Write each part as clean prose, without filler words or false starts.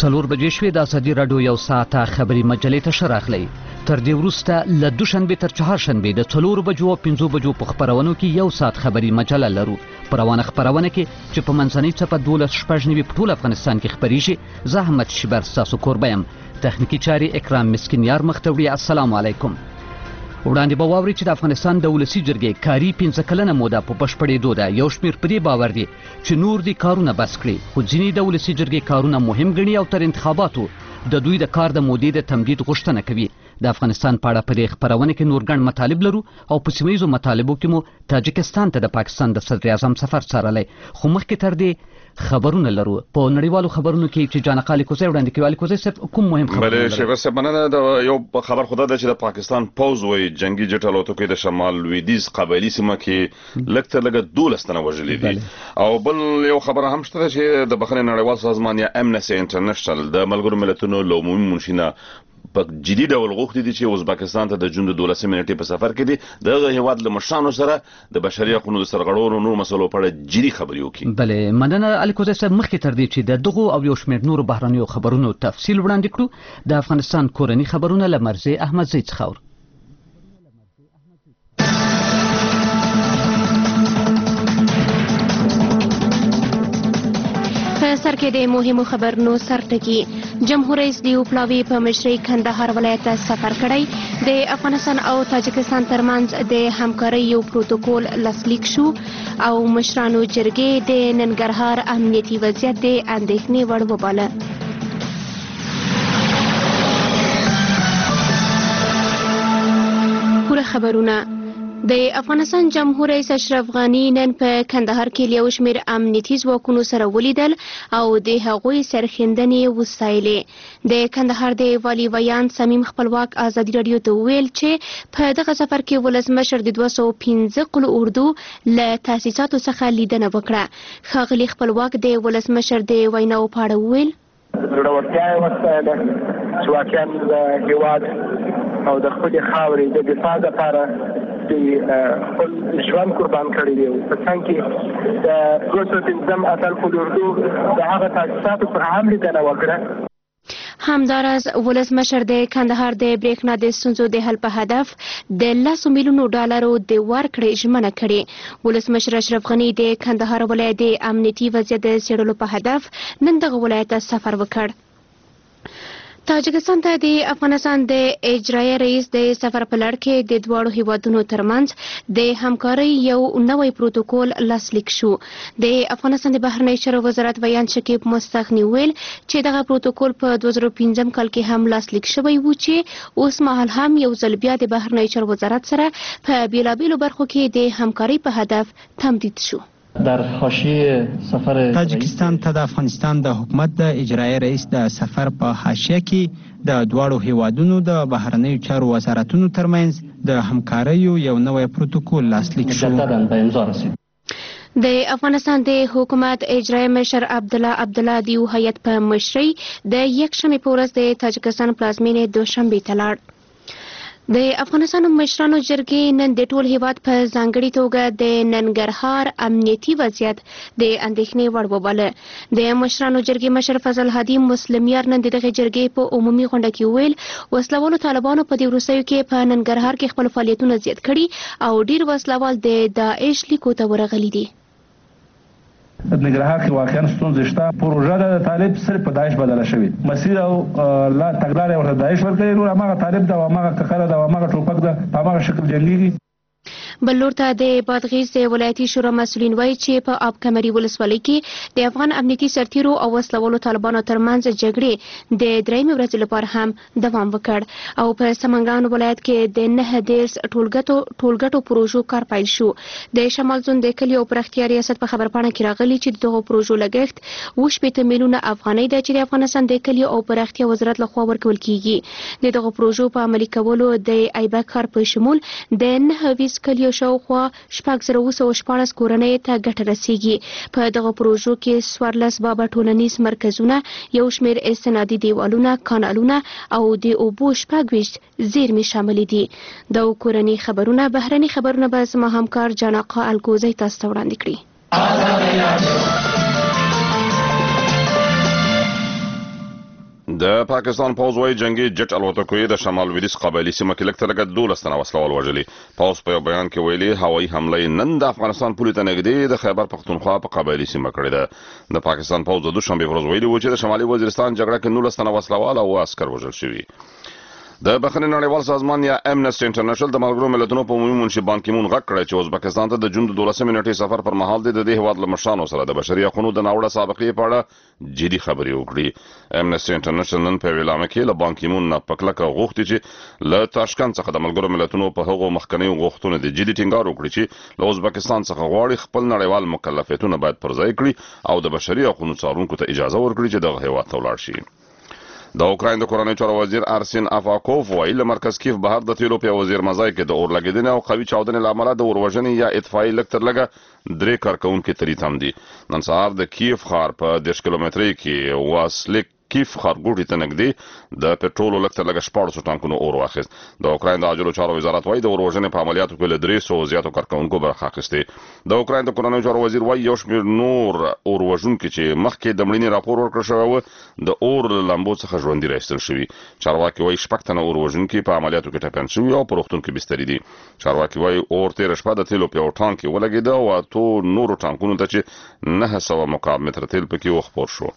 څلور بجې شوې. د ازادي راډیو یو ساعته خبري مجلې ته ښه راغلی. تر دې وروسته له دوشنبې تر چهارشنبې د 4 بجو او 5 بجو په خپرونو کې یو ساعت خبري مجله لرو. په روانه خپرونه کې چې په منځنۍ څپه 12:09 په ټول افغانستان کې خپریږي. زه احمد شیبر ستاسو کوربه یم. تخنیکي چارې اکرام مسکین یار مخ ته وړي. السلام علیکم. وړاندې به واورئ چې د افغانستان د ولسي جرګې کاري 15 کلنه موده په بشپړېدو ده. یو شمېر په دې باور دي چې نور دي کارونه بس کړي، خو ځینې د ولسي جرګې کارونه مهم ګڼي او تر انتخاباتو د دوی د کار د مودې د تمدید غوښتنه کوي. د افغانستان په اړه په دې خپرونه کې نور ګڼ مطالب لرو او په سیمه ییزو مطالبو کې مو تاجکستان ته د پاکستان د صدر اعظم سفر څارلی. خو مخکې تر دې خبرونه لرو. په نړیوالو خبرونو کې چې جانقه لیکوزی وړاندې کوي. لیکوزی صاحب کوم مهم خبرونه لري؟ بله شیبر صاحب مننه. د یو خبر خدا ده چې د پاکستان پوځ وایي جنگي جټ الوتکې د شمال لویدیځ قبایلي سیمه کې لږ تر لږه 12 تنه وژلي دي. او بل یو خبره هم شته چې د بخښنې نړیوال سازمان یا امنسي انټرنیشنل د ملګرو ملتونو له عمومي منشینه په جدي ډول غوښتي دي چې ازبکستان ته د جون د 12 نیټې په سفر کې دي دغه هیواد له مشرانو سره د بشري حقوقو د سرغړونو نور مسلو په اړه جدي خبرې وکړي. بله مننه الیکوزی صاحب. مخکې تر دې چې د دغو او یو شمېر نورو بهرنیو خبرونو تفصیل وړاندې کړو، د افغانستان کورني خبرونه له مرزي احمدزی څخه اورو. سر کې د مهمو خبرونو سرټکی. جمهور رئیس دیو پلاوی په مشرۍ کندهار ولایت ته سفر کړی. د افغانستان او تاجکستان ترمنځ د همکارۍ یو پروتوکول لاسلیک شو او مشرانو جرګې د ننګرهار امنیتي وضعیت د اندېښنې وړ وباله. پوره خبرونه. د افغانستان جمهور رئیس اشرف غني نن په کندهار کې یو شمېر امنیتي ځواکونو سره ولیدل او د هغوی سرښندنې وستایلې. د کندهار د والي ویان صمیم خپلواک ازادي راډیو ته وویل چې په دغه سفر کې ولسمشر د 215 قلو اردو له تاسیساتو څخه لیدنه وکړه. ښاغلي خپلواک د ولسمشر د ویناو په اړه وویل زړورتیا یې وستایله چې واقعا د هېواد او د خپلې خاورې د دفاع لپاره خپل ژوند قربان کړی دی. په څنګ کې د 215 اتل قلو اردو د هغه تاسیساتو څخه هم لیدنه وکړه. همداراز ولسمشر د کندهار د برېښنا د ستونزو د حل په هدف د 10 میلیونو ډالرو د ورکړې ژمنه کړې. ولسمشر اشرف غني د کندهار ولایت د امنیتي وضعیت د څېړلو په هدف نن دغه ولایت ته سفر وکړ. تاجکستان ته د افغانستان د اجرایه رئیس د سفر په لړ کې د دواړو هیوادونو ترمنځ د همکارۍ یو نوی پروتوکول لاسلیک شو. د افغانستان د بهرنیو چارو وزارت ویان شکیب مستغني ویل چې دغه پروتوکول په 2015 کال کې هم لاسلیک شوی و چې اوس مهال هم یو ځل بیا د بهرنیو چارو وزارت سره په بیلابیلو برخو کې د همکارۍ په هدف تمدید شو. در حاشیه سفر تاجکستان ته د افغانستان د حکومت د اجرایي رئیس د سفر په حاشیه کې د دواړو هیوادونو د بهرنیو چارو وزارتونو ترمنځ د همکاریو یو نوی پروتوکول لاسلیک شو. د افغانستان د حکومت اجرایي مشر عبدالله دیو هیئت په مشرۍ د یکشنبې په ورځ د تاجکستان پلازمینې دوشنبې ته لاړ. د افغانستان مشرانو جرګې نن د ټول هیواد په ځانګړي توګه د ننګرهار امنیتي وضعیت د اندېښنې وړ وباله. د مشرانو جرګې مشر فضل هادي مسلمیار نن دغه جرګې په عمومي غونډه کې ویل وسلوالو طالبانو په دې وروستیو کې په ننګرهار کې خپل فعالیتونه زیات کړي او ډیر وسلوال د داعش لیکو ته ورغلي دي. ننګرهار کې واقعا ستونزې شته. پروژه د طالب صرف په داعش بدله شوې. مسیر او لا تګلارې ورته داعش ورکوي. نور هماغه طالب ده او هماغه ککره ده او هماغه ټوپک ده په هماغه شکل جنګېږي. بل لور ته د بادغیس د ولایتي شورا مسؤلین وایي چې په آب کمري ولسوالۍ کې د افغان امنیتي سرتیرو او وسلوالو طالبانو ترمنځ جګړې د درېیمې ورځې لپاره هم دوام وکړ او په سمنګان ولایت کې د 9 ټولګټو پروژو کار پیل شو. د شمال زون د کلي او پراختیا ریاست په خبرپاڼه کې راغلي چې دغه پروژو لګښت 80 میلیونه افغانۍ ده چې د افغانستان د کلي او پراختیا وزارت لخوا ورکول کیږي. دغه پروژو په عملي کولو د ایبک ښار په شمول د 9 کلیو شاوخوا 4,214 کورنۍ ته ګټه رسیږي. په دغه پروژو کې 14 بابا ټولنیز مرکزونه، یو شمېر استنادي دیوالونه، کانالونه او د اوبو 26 زیرمې شامل دي. د کورنۍ خبرونه بهرني خبرونه به زما همکار جانقه الکوزی تاسو ته وړاندې کړي. د پاکستان پوځ وايي جنگي جټ الوتکو د شمال لویدیځ قبایلي سیمه کې لږ تر لږه 12 تنه وسله وال وژلي. پوځ په بیان کې ویلي هوایي حمله نن د افغانستان پولې ته نږدې د خیبر پختونخوا په قبایلي سیمه کړې ده. د پاکستان پوځ د دوشنبه ورځ ویلي و چې د شمالي وزیرستان جګړه کې 19 تنه وسله وال او عسكر وژل شوي. د بخښنې نړیوال سازمان یا امنسټي انټرنیشنل د ملګرو ملتونو په عمومي منشي بان کی مون غږ کړی چې ازبکستان ته د جون د 12 نیټې سفر پر مهال د دې هیواد له مشرانو سره د بشري حقوقو د ناوړه سابقې په اړه جدي خبرې وکړي. امنسټي انټرنیشنل په ویلامه کې له بان کی مون نه پکلکه غوښتي چې له تاشکند څخه د ملګرو ملتونو په هغو مخکنیو غوښتنو د جدي ټینګار وکړي چې له ازبکستان څخه غواړي خپل نړیوال مکلفیتونه باید پرځای کړي او د بشري حقوقو څارونکو ته اجازه ورکړي چې دغه هیواد ته ولاړ شي. د اوکراین د کورنۍ چارو وزیر ارسین افاکوف وایي له مرکز کیف بهر د تیلو په وزیر مزای کې د اور لګیدنې او قوي چاودنې لامل د اور وژنې یا اطفائي لږ تر لږه 3 کارکونکو تری تم دي. نن سهار د کیف ښار په 10 کیلومترۍ کې واسلیک کیف ښارګوټي ته نږدې د پټرولو لږ تر لږه 14 ټانکونو اور واخیست. د اوکراین د عاجلو چارو وزارت وایي د اور وژنې په عملیاتو کې له 300 زیاتو کارکونکو برخه اخیستې. د اوکراین د کورنۍ چارو وزیر وایي یو شمېر نور اور وژونکي چې مخکې د مړینې راپور ورکړل شوی و د اور لمبو څخه ژوندي راایستل شوي. چارواکي وایي 6 تنه اور وژونکي په عملیاتو کې ټپیان شوي او په روغتون کې بستري دي. چارواکي وایي اور تیر شپه د تیلو په یو ټانک کې ولګېده او اته نورو ټانکونو ته چې 900 مکعب متر تیل پکې وخپور شو.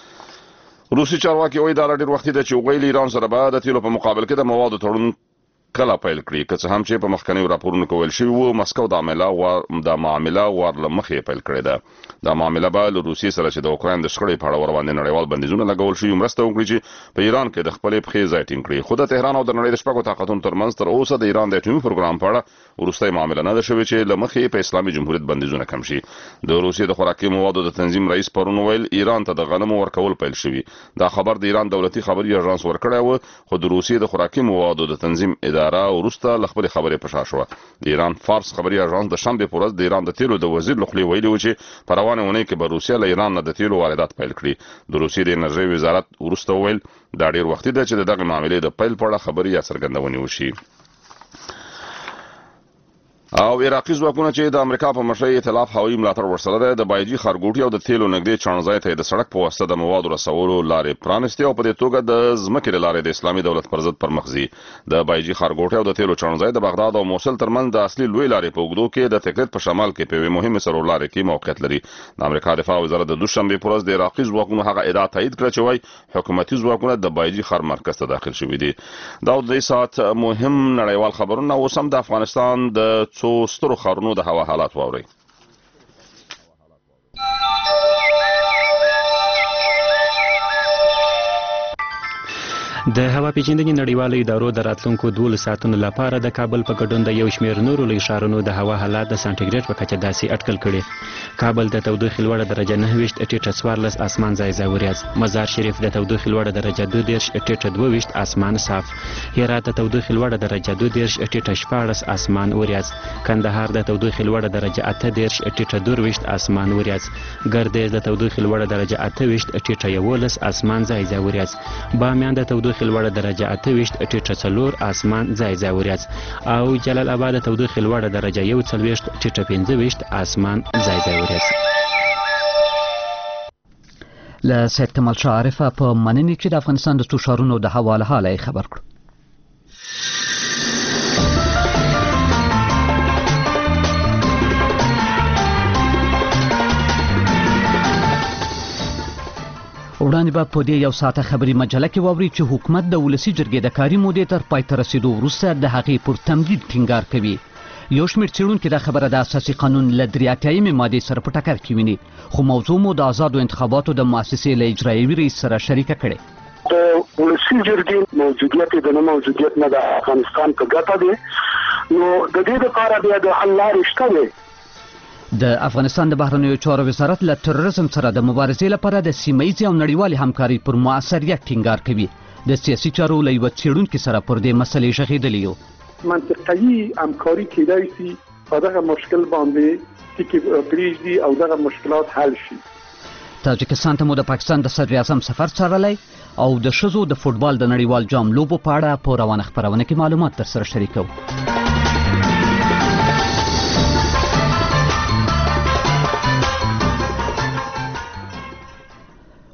روسي چارواکي وایي دا ډېر وخت دی چې ویل ایران سره به د تیلو په مقابل کې د موادو تړون کله پیل کړي که څه هم چې په مخکنیو راپورونو کې ویل شوي و مسکو د معامله ور مخې پیل کړې ده. دا معامله به له روسیې سره چې د اوکراین د شخړې په اړه ورباندې نړیوال بندیزونه لګول شوي مرسته وکړي چې په ایران کې د خپلې پښې ځای ټینګ کړي. خو د تهران او د نړۍ د شپږو طاقتونو ترمنځ تر اوسه د ایران د اټومي پروګرام په اړه وروستۍ معامله نه ده شوې چې له مخې په اسلامي جمهوریت بندیزونه کم شي. د روسیې د خوراکي موادو د تنظیم رئیس پرون ویل ایران ته د غنمو ورکول پیل شوي. دا خبر د ایران دولتي خبري اژانس ورکړی و خو د روسیې د خوراکي موادو د تنظیم اداره وروسته خبرې خبرې پشا شو. د ایران فارس خبري اژانس د شنبه په ورځ د ایران د تیلو د وزیر لخوا ویلي و چې په روانه اونۍ کې به روسیه له ایران نه د تیلو واردات پیل کړي. د روسیې د انرژي وزارت وروسته ویل دا ډیر وخت دی چې دغه معاملې د پیل په اړه خبري یا څرګندونې وشي. او عراقي ځواکونه چې د امریکا په مشرۍ ائتلاف هوایي ملاتړ ورسره ده د بایجي ښارګوټي او د تیلو نږدې چانځای ته د سړک په واسطه د موادو رسولو لارې پرانستې او په دې توګه د ځمکې له لارې د اسلامي دولت پر ضد پر مخ ځي. د بایجي ښارګوټي او د تیلو چانځای د بغداد او موصل ترمنځ د اصلي لوی لارې په اوږدو کې د تکریت په شمال کې په یوې مهمې سرور لارې کې موقعیت لري. د امریکا دفاع وزارت د دوشنبه په ورځ د عراقي ځواکونو هغه ادعا تایید کړه چې وايي حکومتي ځواکونه د بایجي ښار مرکز ته داخل شوي دي. دا د دې سات مهم نړیوال خبرونه اوس هم د افغانستان د څو سترو ښارونو د هوا حالات واوري. د هوا پیژندنې نړیوالو ادارو د راتلونکو 12 ساعتونو لپاره د کابل په ګډون د یو شمېر نورو لوی ښارونو د هوا حالات د سانټیګریډ په کچه داسې اټکل کړي. کابل د تودوخې لوړه درجه 9 ټیټه 14 اسمان ځای ځای وریځ. مزار شریف د تودوخې لوړه درجه 22 ټیټه 22 اسمان صاف. هرات د تودوخې لوړه درجه 22 ټیټه 14 اسمان وریځ. کندهار د تودوخې لوړه درجه 28 ټیټه 22 اسمان وریځ. ګردیز د تودوخې لوړه درجه 28 ټیټه 11 اسمان ځای ځای وریځ. بامیان د تودوخې لوړه درجه 28 ټیټه 4 اسمان ځای ځای وریځ او جلال آباد د تودوخې لوړه درجه 41 ټیټه 15 اسمان ځای ځای وریځ. له سید کمال شاه عارفه په مننې چې د افغانستان د څو ښارونو د هوا له حاله خبر کړ. وړاندې به په دې یو ساعته خبري مجله کې واوري چې حکومت د ولسي جرګې د کاري مودې تر پای ته رسیدو وروسته د هغې پر تمدید ټینګار کوي. یو شمېر څېړونکي دا خبره د اساسي قانون له 83 مادې سره په ټکر کې ویني خو موضوع مو د آزادو انتخاباتو د مؤسسې له اجرایوي رئیس سره شریکه کړې. د ولسي جرګې موجودیت د نه موجودیت نه د افغانستان په ګټه دی نو د دې لپاره بیا د حل لارې شته دی. د افغانستان د بهرنیو چارو وزارت له تروریزم سره د مبارزې لپاره د سیمه‌ییزې او نړیوالې همکارۍ پر موثریت ټینګار کوي. د سیاسي چارو له یوه څېړونکي سره پر دې مسلې غږېدلی یو. منطقه‌یي همکاري کېدای شي په دغه مشکل باندې ټکي پرېږدي او دغه مشکلات حل شي. تاجکستان ته مو د پاکستان د صدر اعظم سفر څارلی او د ښځو د فوټبال د نړیوال جام لوبو په اړه په روانه خپرونه کې معلومات درسره شریکوو.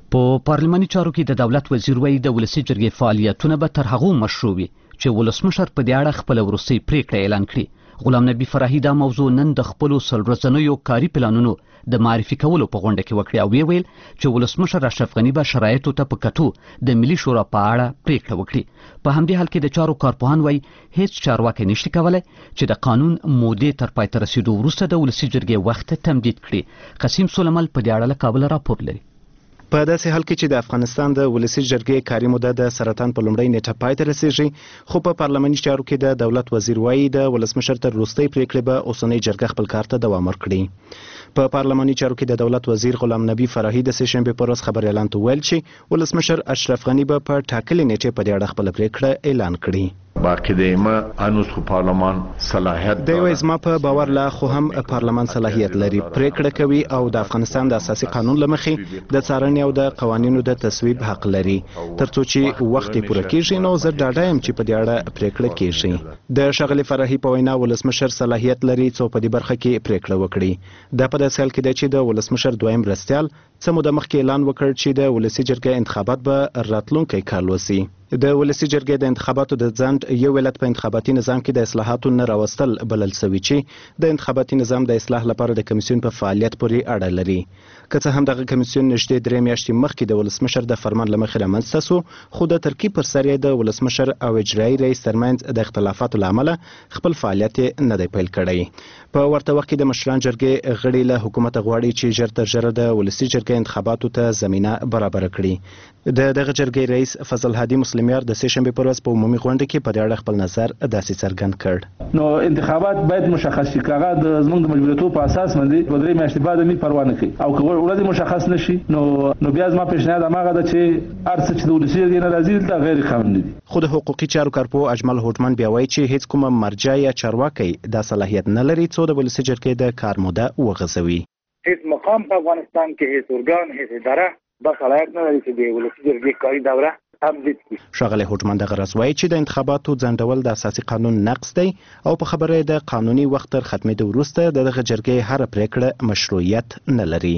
په پارلماني چارو کې د دولت وزیر وایي د ولسي جرګې فعالیتونه به تر هغو مشروع وي چې ولسمشر په دې اړه خپله وروستۍ پریکړه اعلان کړي. غلام نبي فرهي دا موضوع نن د خپلو 100 ورځنیو کاري پلانونو د معرفي کولو په غونډه کې وکړه او ویل چې ولسمشر اشرف غني به شرایطو ته په کتو د ملي شورا په اړه پریکړه وکړي. په همدې حال کې د چارو کارپوهان وایي هیڅ چارواکي نشي کولای چې د قانون مودې تر پای ته رسیدو وروسته د ولسي جرګې وخت تمدید کړي. قسیم سلیمل په دې اړه له کابل راپور لري. په داسې حال کې چې د افغانستان د ولسي جرګې کاري موده د سرطان په لومړۍ نیټه پای ته رسیږي، خو په پارلماني چارو کې د دولت وزیر وایي د ولسمشر تر وروستۍ پریکړې به اوسنۍ جرګه خپل کار ته دوام ورکړي. په پارلماني چارو کې د دولت وزیر غلام نبي فرهي د سه شنبې پر ورځ خبر اعلان ویل چې ولسمشر اشرف غني به په ټاکلې نیټه په دې اړه خپل پریکړه اعلان کړي. باقی دیمه هنوز خو پارلمان صلاحیت دی وایي زما په باور لا خو هم پارلمان صلاحیت لري، پریکړه کوي او د افغانستان د اساسي قانون لمخې د څارنې او د قوانینو د تصویب حق لري. ترڅو چې وخت پوره کیږي نو زه ډاډه یم چې په دې اړه پریکړه کیږي. د ښاغلي فرهي په وینا ولسمشر صلاحیت لري څو په دې برخه کې پریکړه وکړي. دا په داسې حال کې دی چې د ولسمشر دویم مرستیال څه موده مخکې اعلان وکړ چې د ولسي جرګې انتخابات به راتلونکی کال وسي. د ولسي جرګې د انتخاباتو د ځنډ یو علت په انتخاباتي نظام کې د اصلاحاتو نه راوستل بلل شوی چې د انتخاباتي نظام د اصلاح لپاره د کمیسیون په فعالیت پورې اړه لري. که څه هم دغه کمیسیون نږدې 3 میاشتې مخکې د ولسمشر د فرمان له مخې رامنځته شو، خو د ترکیب پر سر یې د ولسمشر او اجرایي رئیس ترمنځ د اختلافاتو له امله خپل فعالیت نه دی پیل کړی. په ورته وخت کې د مشران جرګې غړي له حکومت غواړي چې ژر تر ژره د ولسي جرګې انتخاباتو ته زمینه برابر کړي. دغه جرګې رئیس فضل هادي مسلمیار د سه شنبې پر ورځ په عمومي غونډه کې په دې اړه خپل نظر داسې څرګند کړ. نو انتخابات باید مشخص شي، کاغه د زموږ د مجبوریتو په اساس باندې په 3 میاشتې بعد نه پروا نه کوي او که ورځ مشخص نشي نو بیا زما پیشنهاد هغه ده چې ارڅ چې د ولسي جرګې نه راځي دا غیر قانوني دي. خو د حقوقي چارو کارپوه اجمل هوټمن بیا وایي چې هیڅ کومه مرجع یا چارواکي دا صلاحیت نه لري څو د ولسي جرګې د کار موده وغځوي. هیڅ مقام په افغانستان کې هیڅ ارګان هیڅ اداره دا صلاحیت نه لري چې د ولسي جرګې کاري دوره تمدید کړي. ښاغلی هوټمن دغه راز وایي چې د انتخاباتو ځنډول د اساسي قانون نقض دی او په خبره د قانوني وخت تر ختمېدو وروسته دغه جرګې هر پریکړه مشروعیت نه لري.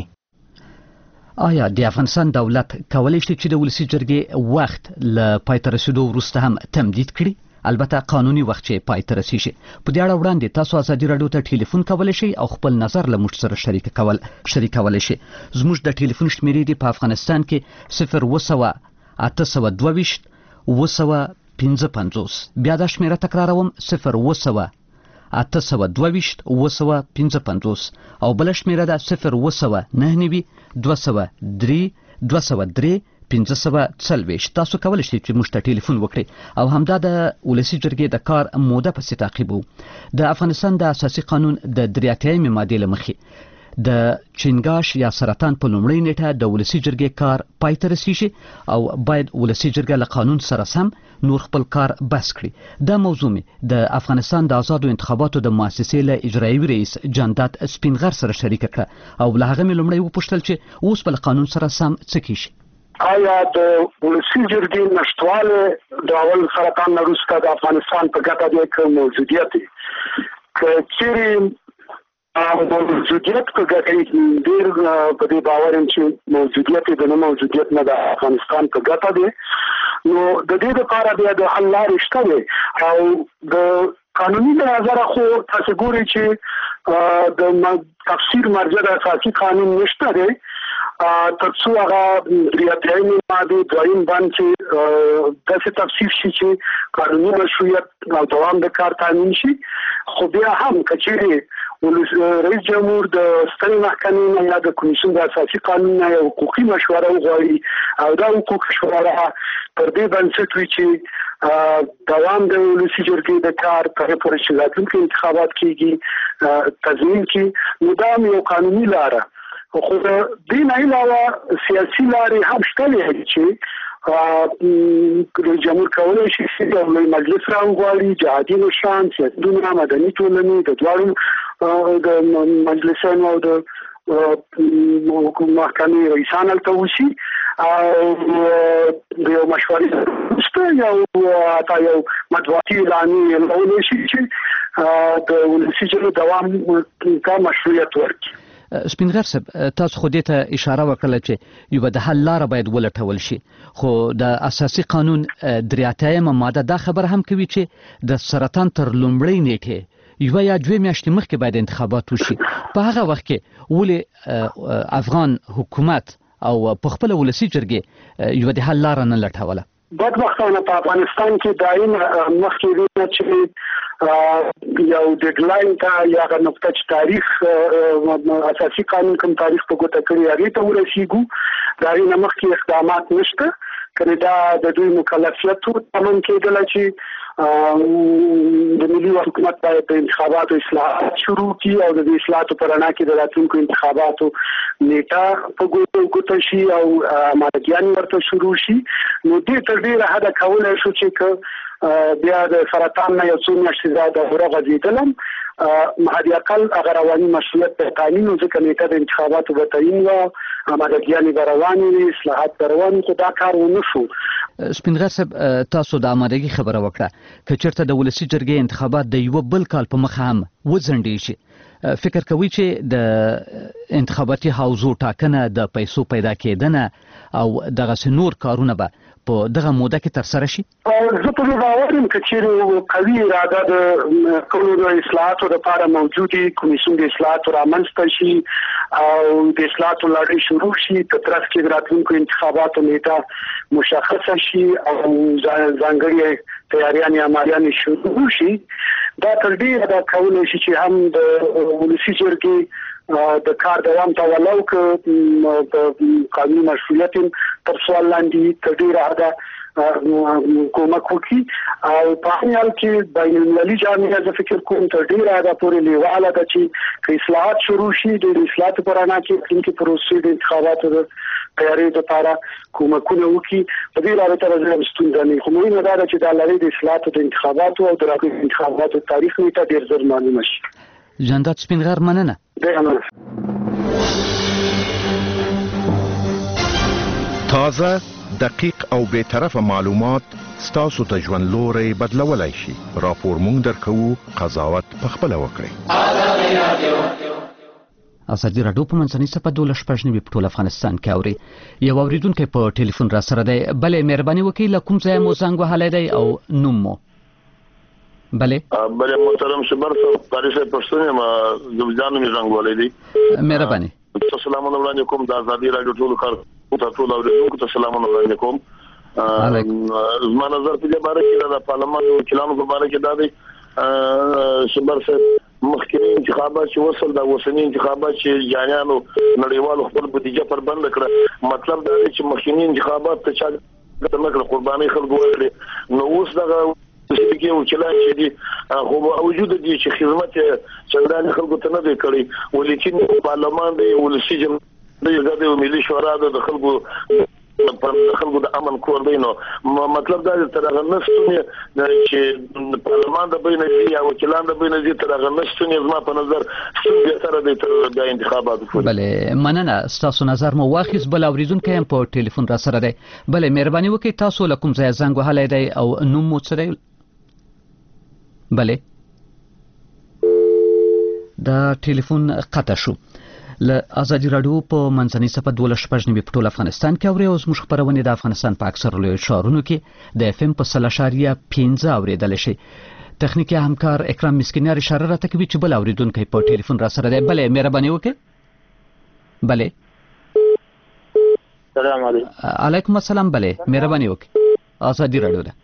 آیا د افغانستان دولت کولی شي چې د ولسي جرګې وخت له پای ته رسیدو وروسته هم تمدید کړي؟ البته قانوني وخت چې پای ته رسیږي. په دې اړه وړاندې تاسو ازادي راډیو ته ټلیفون کولی شئ او خپل نظر له موږ سره شریکولی شئ. زموږ د ټلیفون شمیرې دي په افغانستان کې 0 822 955. بیا دا شمیره تکراروم 0 822 955 او بل شمیره ده 0 9 203 203 1540. تاسو کولی شئ چې موږ ته ټلیفون وکړئ او همدا د ولسي جرګې د کار موده پسې تعقیبو. د افغانستان د اساسي قانون د 83 مادې له مخې د چنګاش یا سرطان په لومړۍ نیټه د ولسي جرګې کار پای ته رسیږي او باید ولسي جرګه له قانون سره سم نور خپل کار بس کړي. دا موضوع مې د افغانستان د آزادو انتخاباتو د مؤسسې له اجرایي رئیس جانداد سپینغر سره شریک کړه او له هغه مې لومړی وپوښتل چې اوس په قانون سره سم څه کیږي. آیا د ولسي جرګې نشټواله د اول سرطان وروسته د افغانستان په ګټه دی که موجودیت که چیرې موجودیت په ګټه ډېر په دې باور یم چې موجودیت د نه موجودیت نه د افغانستان په ګټه دی نو د دې لپاره بیا د حل لارې شته دی او د قانوني نظر خو تاسو ګورئ چې د تفسیر مرجع د اساسي قانون نشته دی ترڅو هغه ریاضیاني ماده دویم باندې داسې تفسیر شي چې قانوني مشروعیت او دوام د کار تامین شي. خو بیا هم کچېرې رئیس جمهور د سترې محکمې یا د کمیسیون د اساسي قانون یا حقوقي مشوره وغواړي او دا حقوقي مشوره پر دې بنسټ وي چې دوام د ولسي جرګې د کار په پورې چې راتلونکي انتخابات کیږي تضمین کړي نو دا یو قانوني لاره. خو د دې نه علاوه سیاسي لارې هم شته دي چې رئیس جمهور کولی شي چې یو لوی مجلس راوغواړي، جهادي مشران، سیاستونه، مدني ټولنې د دواړو د مجلسونو او د محکمې رئیسان هلته وشي او د یو مشورې وروسته یو مطبوعاتي اعلامیه اعلانولی شي چې د ولسي جرګې دوام ته مشروعیت ورکړي. سپینغر صاحب تاسو خو دې ته اشاره وکړه چې یو د حل لاره باید ولټول شي خو د اساسي قانون 83 ماده دا خبر هم کوي چې د سرطان تر لومړۍ نیټه یو یا دوه میاشتې مخکې باید انتخابات وشي په هغه وخت کې ولې افغان حکومت او په خپل ولسی جرګې یو د حل لاره نه لټوله بدبختانه په افغانستان کې دایم مخکې ویني چې یو ډیډلاین ته یا نقطه چې تاریخ اساسي قانون کوم تاریخ په ګوته کړی هغه ته ورسیږو دا نه مخکې اقدامات نشته کله دا د دوی مکلفیت تمام کېدل چې د ملي حکومت باید د انتخاباتو اصلاحات شروع کړي او د اصلاحاتو پر اړه کې د راتلونکو انتخاباتو نیټه په ګوته شي او مارګیان ورته شروع شي نو دې تر ډیره حد کولای شو چې بیا د سرطان نه یو څو میاشتې زیاته ورغځېدلم مهدي اقل هغه رواني مسؤلیت په قانون ځکه نیټه د انتخاباتو به تعیین و امادګیانې به روانې وي اصلاحات به روان خو دا کار ونه شو سپینغر صاحب تاسو د آمادګي خبره وکړه که چېرته د ولسي جرګې انتخابات د یو بل کال په مخه هم وځنډې شي فکر کوي چې د انتخاباتي حوزو ټاکنه د پیسو پیدا کېدنه او دغه نور کارونه به په دغه موده کې تر سره شي زه په دې باور یم چې قوي اراده د ټولو اصلاحاتو لپاره موجودي کمیسیون د اصلاحاتو رامنځته شي او د اصلاحاتو لړۍ شروع شي په طرف کې راتلونکو انتخاباتو نیټه مشخصه شي او ځانګړي تیاریان عملیان شروع شي دا تر دې دا کولای شي چې هم د ولسی جرګې د کار دوام ته ولو ک قانوني مسؤلیت تر سوال لاندې تر ډیره ده کومک وکړي او په حال کې بین المللي جامعه د فکر کوم تر ډیره ده پورې لیواله ده چې اصلاحات شروع شي د اصلاحاتو پر اړه کې کلینیکي پروسې د انتخاباتو د تیاری لپاره کومکونه وکړي په دې اړه تر ځان ستونزه نه کومه نه ده چې د لړۍ د اصلاحاتو د انتخاباتو او د راتلونکو انتخاباتو تاریخ نیټه ډیر زر معلومه شي جانداد سپینغر مننه تازه دقیق او به طرفه معلومات ستاسو ته ژوند لوري بدلولای شي راپور مونږ درکو قضاوت پخپل وکړي ازادي راډیو په منځنۍ صفه 12 په ټول افغانستان کې اوري یو اوریدونکو په ټلیفون را سره دی بلې مهرباني وکړئ لکم ځای مو زنګ وهلی دی او نوم مو بله محترم شبر صاحب قاری صاحب پښتون ما زوجان می زنګ ولې دي مهرباني السلام علیکم د ازادي راډیو ټول کار ټول اوریدونکو ته السلام علیکم زما نظر په دې باره کې د پارلمان وکیلانو په باره کې دا دی شبر صاحب مخکې انتخابات چې وصل دا وسنی انتخابات چې جانیانو نړیوالو خپل بودیجه پر بند کړ مطلب دا دی چې مخکې انتخابات ته چا د مکر قرباني خلکو ورکړي نو اوس دغه چې وکیلان چې دي خو موجود دي چې خدمت چندان خلکو ته نه دی کړی ولیکن پارلمان دی ولسی جمهوریت د ملي شورا د خلکو د امن کور دی نو مطلب دا تر هغه نشته چې پارلمان د بین دي او وکیلان د بین دي تر هغه نشته زما په نظر څنګه تر دې تر د انتخاباتو بله مننه تاسو نظر مو واخیس بل اوریدونکو هم په ټلیفون را سره دی بله مهرباني وکړئ تاسو لکم ځای زنګ وهلی دی او نوم مو څه دی بله دا ټلیفون قطع شو ل ازادي راډیو په منځنۍ صفه 12 په ټول افغانستان کې اوري او زموږ خبرونه د افغانستان په اکثر لوی ښارونو کې د اف ام په 3.15 اوریدل شي تخنیکی همکار اکرام مسکینیار اشاره راته کوي چې بل اوریدونکو په ټلیفون را سره دی بله مهرباني وکړئ بله السلام علیکم علیکم السلام بله مهرباني وکړئ ازادي راډیو ده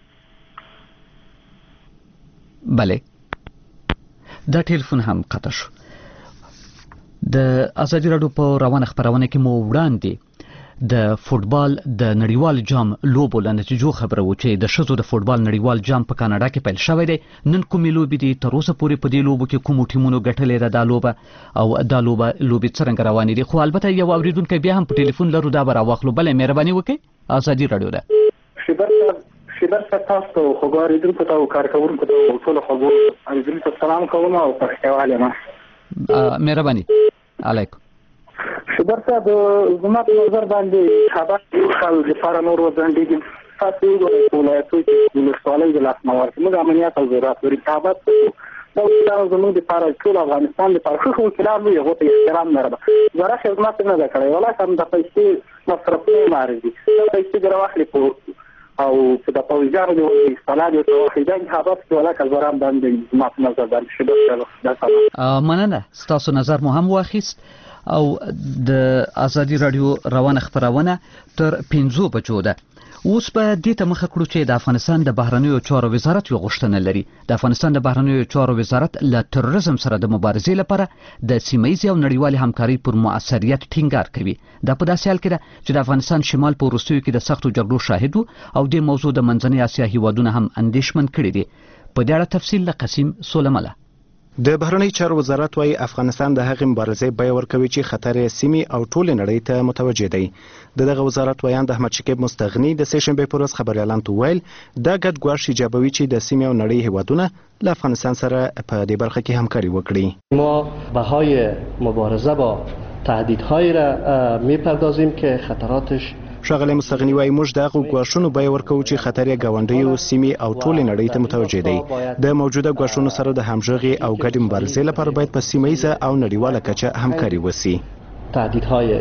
بله دا ټلیفون هم قطع شو د ازادي راډیو په روانه خبرونه کې مو وړاندې د فوتبال د نړیوال جام لوبو لنتیجو خبره و چې د ښځو د فوتبال نړیوال جام په کاناډا کې پیل شوی دی نن کومې لوبې دي تر اوسه پورې په دې لوبو کې کومو ټیمونو ګټلې ده دا لوبه او دا لوبې څرنګه روانې دي خو البته یو اوریدونکی بیا هم په ټلیفون لرو دا به راواخلو بله مهرباني وکړئ ازادي راډیو ده شبر تاسو خو اوریدونکو ته او کارکوونکو ته ټول خبرو اوریدونکو سلام کوم او پښتوالې ما مهرباني علیکم شبر صاحب زما په نظر باندې خبر خپل لپاره نور وځندې تاسو ولایتو چې ولسوالۍ د لاس مور موږ امنیت او زراعت ریاضت دا وکیلانو زموږ دپاره ټول افغانستان دپاره ښه وکیلان وي هغو ته احترام نه ده زره خدمت نه ده کړی ولا هم د پیسې مصرفونه معرض دي دا پیسې دره واخلي او په د پوځیانو د اصطلاح د توحیدان حبس ولا کزرام باندې ما په نظر باندې شبه مننه ستاسو نظر مو هم واخیست او د ازادي رادیو روانه خبرونه تر 5 بجو ده اوس په دې ته مخه کړو چې د افغانستان د بهرنیو چارو وزارت یو غوښتنه لري د افغانستان د بهرنیو چارو وزارت له تروریزم سره د مبارزې لپاره د سیمه‌ییزې او نړیوالې همکارۍ پر مؤثریت ټینګار کوي دا په داسې حال کې ده چې د افغانستان شمال په وروستیو کې د سختو جګړو شاهد او د موضوع د منځنۍ اسیا هیوادونه هم اندېښمن کړي دي په دې اړه تفصیل له قسیم سولمله د بهرنی چارو وزارت وايي افغانستان د هغې مبارزې بیه ورکوي چې خطر سیمې او ټول نړۍ ته متوجه دی دغه وزارت وایي د احمد شکیب مستغنی د سه شنبه پر ورځ خبريالان ته ویل دا ګډ ګواښ ایجابوي چې د سیمې او نړۍ هیوادونه له افغانستان سره په دې برخه کې همکاري وکړي ما بهای مبارزه با تهدیدهای را میپردازیم که خطراتش ښاغلی مستغنی وايي موږ د هغو ګواښونو بیه ورکوو چې خطر یې ګاونډیو سیمې او ټولې نړۍ ته متوجه دی د موجوده ګواښونو سره د همغږي او ګډې مبارزې لپاره باید په سیمه‌ییزه او نړیواله کچه همکاري وسي تهدیدهای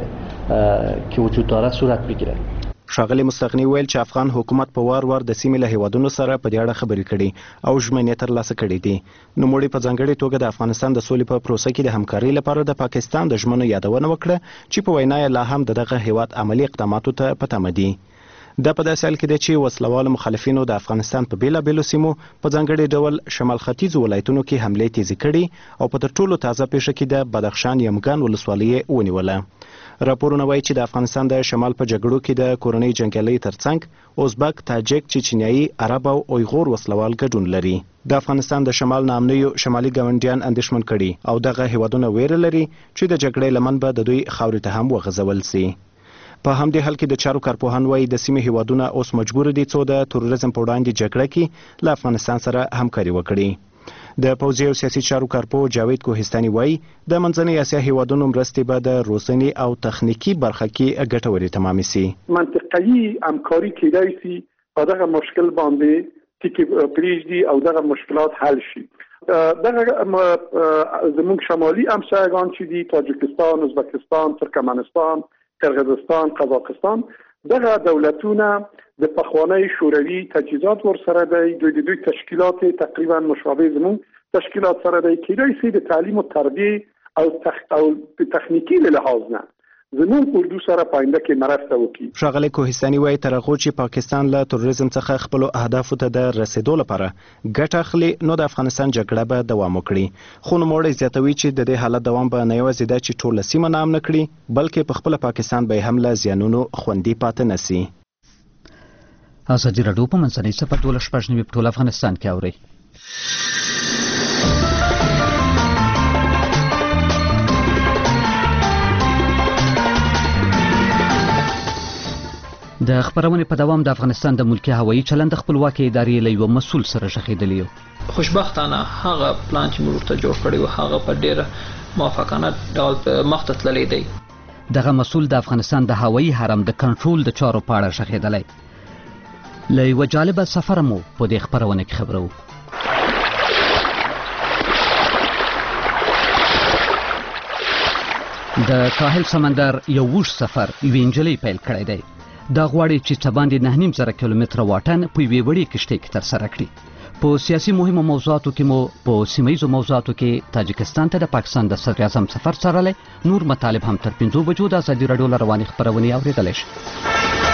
که وجود دارد صورت بگیرد ښاغلی مستغنی ویل چې افغان حکومت په وار وار د سیمې له هیوادونو سره په دې اړه خبرې کړي او ژمنې ترلاسه کړي دي نوموړي په ځانګړې توګه د افغانستان د سولې په پروسه کې د همکارۍ لپاره د پاکستان د ژمنو یادونه وکړه چې په وینا یې لا هم دغه هیواد عملی اقداماتو ته په تمه دي دا په داسې حال کې ده چې وسلوالو مخالفینو د افغانستان په بیلابیلو سیمو په ځانګړي ډول شمال ختیځو ولایتونو کې حملې تیزې کړي او په تر ټولو تازه پیښه کې د بدخشان یمګان ولسوالۍ ونیوله راپورونه وایي چې د افغانستان د شمال په جګړو کې د کورنۍ جنګیالۍ ترڅنګ ازبک تاجک چچنیایي عرب او اویغور وسلوال ګډون لري د افغانستان د شمال نامنیو شمالي ګاونډیان اندېښمن کړي او دغه هیوادونه ویره لري چې د جګړې لمن به د دوی خاورې ته هم وغځول سي په همدې حال کې د چارو کارپوهان وايي د سیمې هیوادونه اوس مجبور دي څو د تروریزم په وړاندې جګړه کې له افغانستان سره همکاري وکړي د پوځي او سیاسي چارو کارپوه جاوید کوهستاني وايي د منځنۍ اسیا هیوادونو مرستې به د روزنې او تخنیکي برخه کې ګټورې تمامې سي منطقه‌ای همکاری کېدای سي په دغه مشکل باندې چې پریږدي او دغه مشکلات حل شي دغه زموږ شمالي همسایگان چې دي تاجکستان ازبکستان ترکمنستان قرغیزستان قزاقستان دغه دولتونه د پخوانی شوروي تجهیزات ورسره دی دوی تشکیلات تقریبا مشابه زمون تشکیلات سره دی کېدای شي د تعلیم او تربیه او تخنیکی له لحاظ نه زمون اردو سره پاینده کې مرسته وکړي ښاغلی کوهستاني وايي تر هغو چې پاکستان له تروریزم څخه خپلو اهدافو ته د رسیدو لپاره ګټه اخلي نو د افغانستان جګړه به دوام وکړي خو نوموړی زیاتوي چې د دې حالت دوام به نه یوازې ده چې ټوله سیمه نام نه کړي بلکې په خپله پاکستان به هم له زیانونو خوندي پاتې نه سي ازادي راډیو په منځنۍ صفحه 12 په ټول افغانستان کې اوري د خبرونې په دوام د افغانستان د ملکی هوایي چلند خپلواکي ادارې له یو مسؤل سره شخیدلی خوشبختانه هغه پلان چې موږ ته جوړ کړی و هغه په ډیره موافقانه ډول مخ ته تللی دی دغه مسؤل د افغانستان د هوایي حرم د کنټرول د چارو په اړه شخیدلی له یو جالبه سفر مو په دې خبرونه کې خبرو د ساحل سمندر یو وښ سفر یو انجلۍ پیل کړی دی دا غواړي چې څه باندې 9.5 کیلومتره واټن په یوې وړې کشتۍ کې ترسره کړي په سیاسي مهمو موضوعاتو کې مو په سیمه‌ییزو موضوعاتو کې تاجکستان ته د پاکستان د صدر اعظم سفر څارلی نور مطالب هم تر 5 بجو د ازادي راډیو له روانې خپرونې اورېدلی شي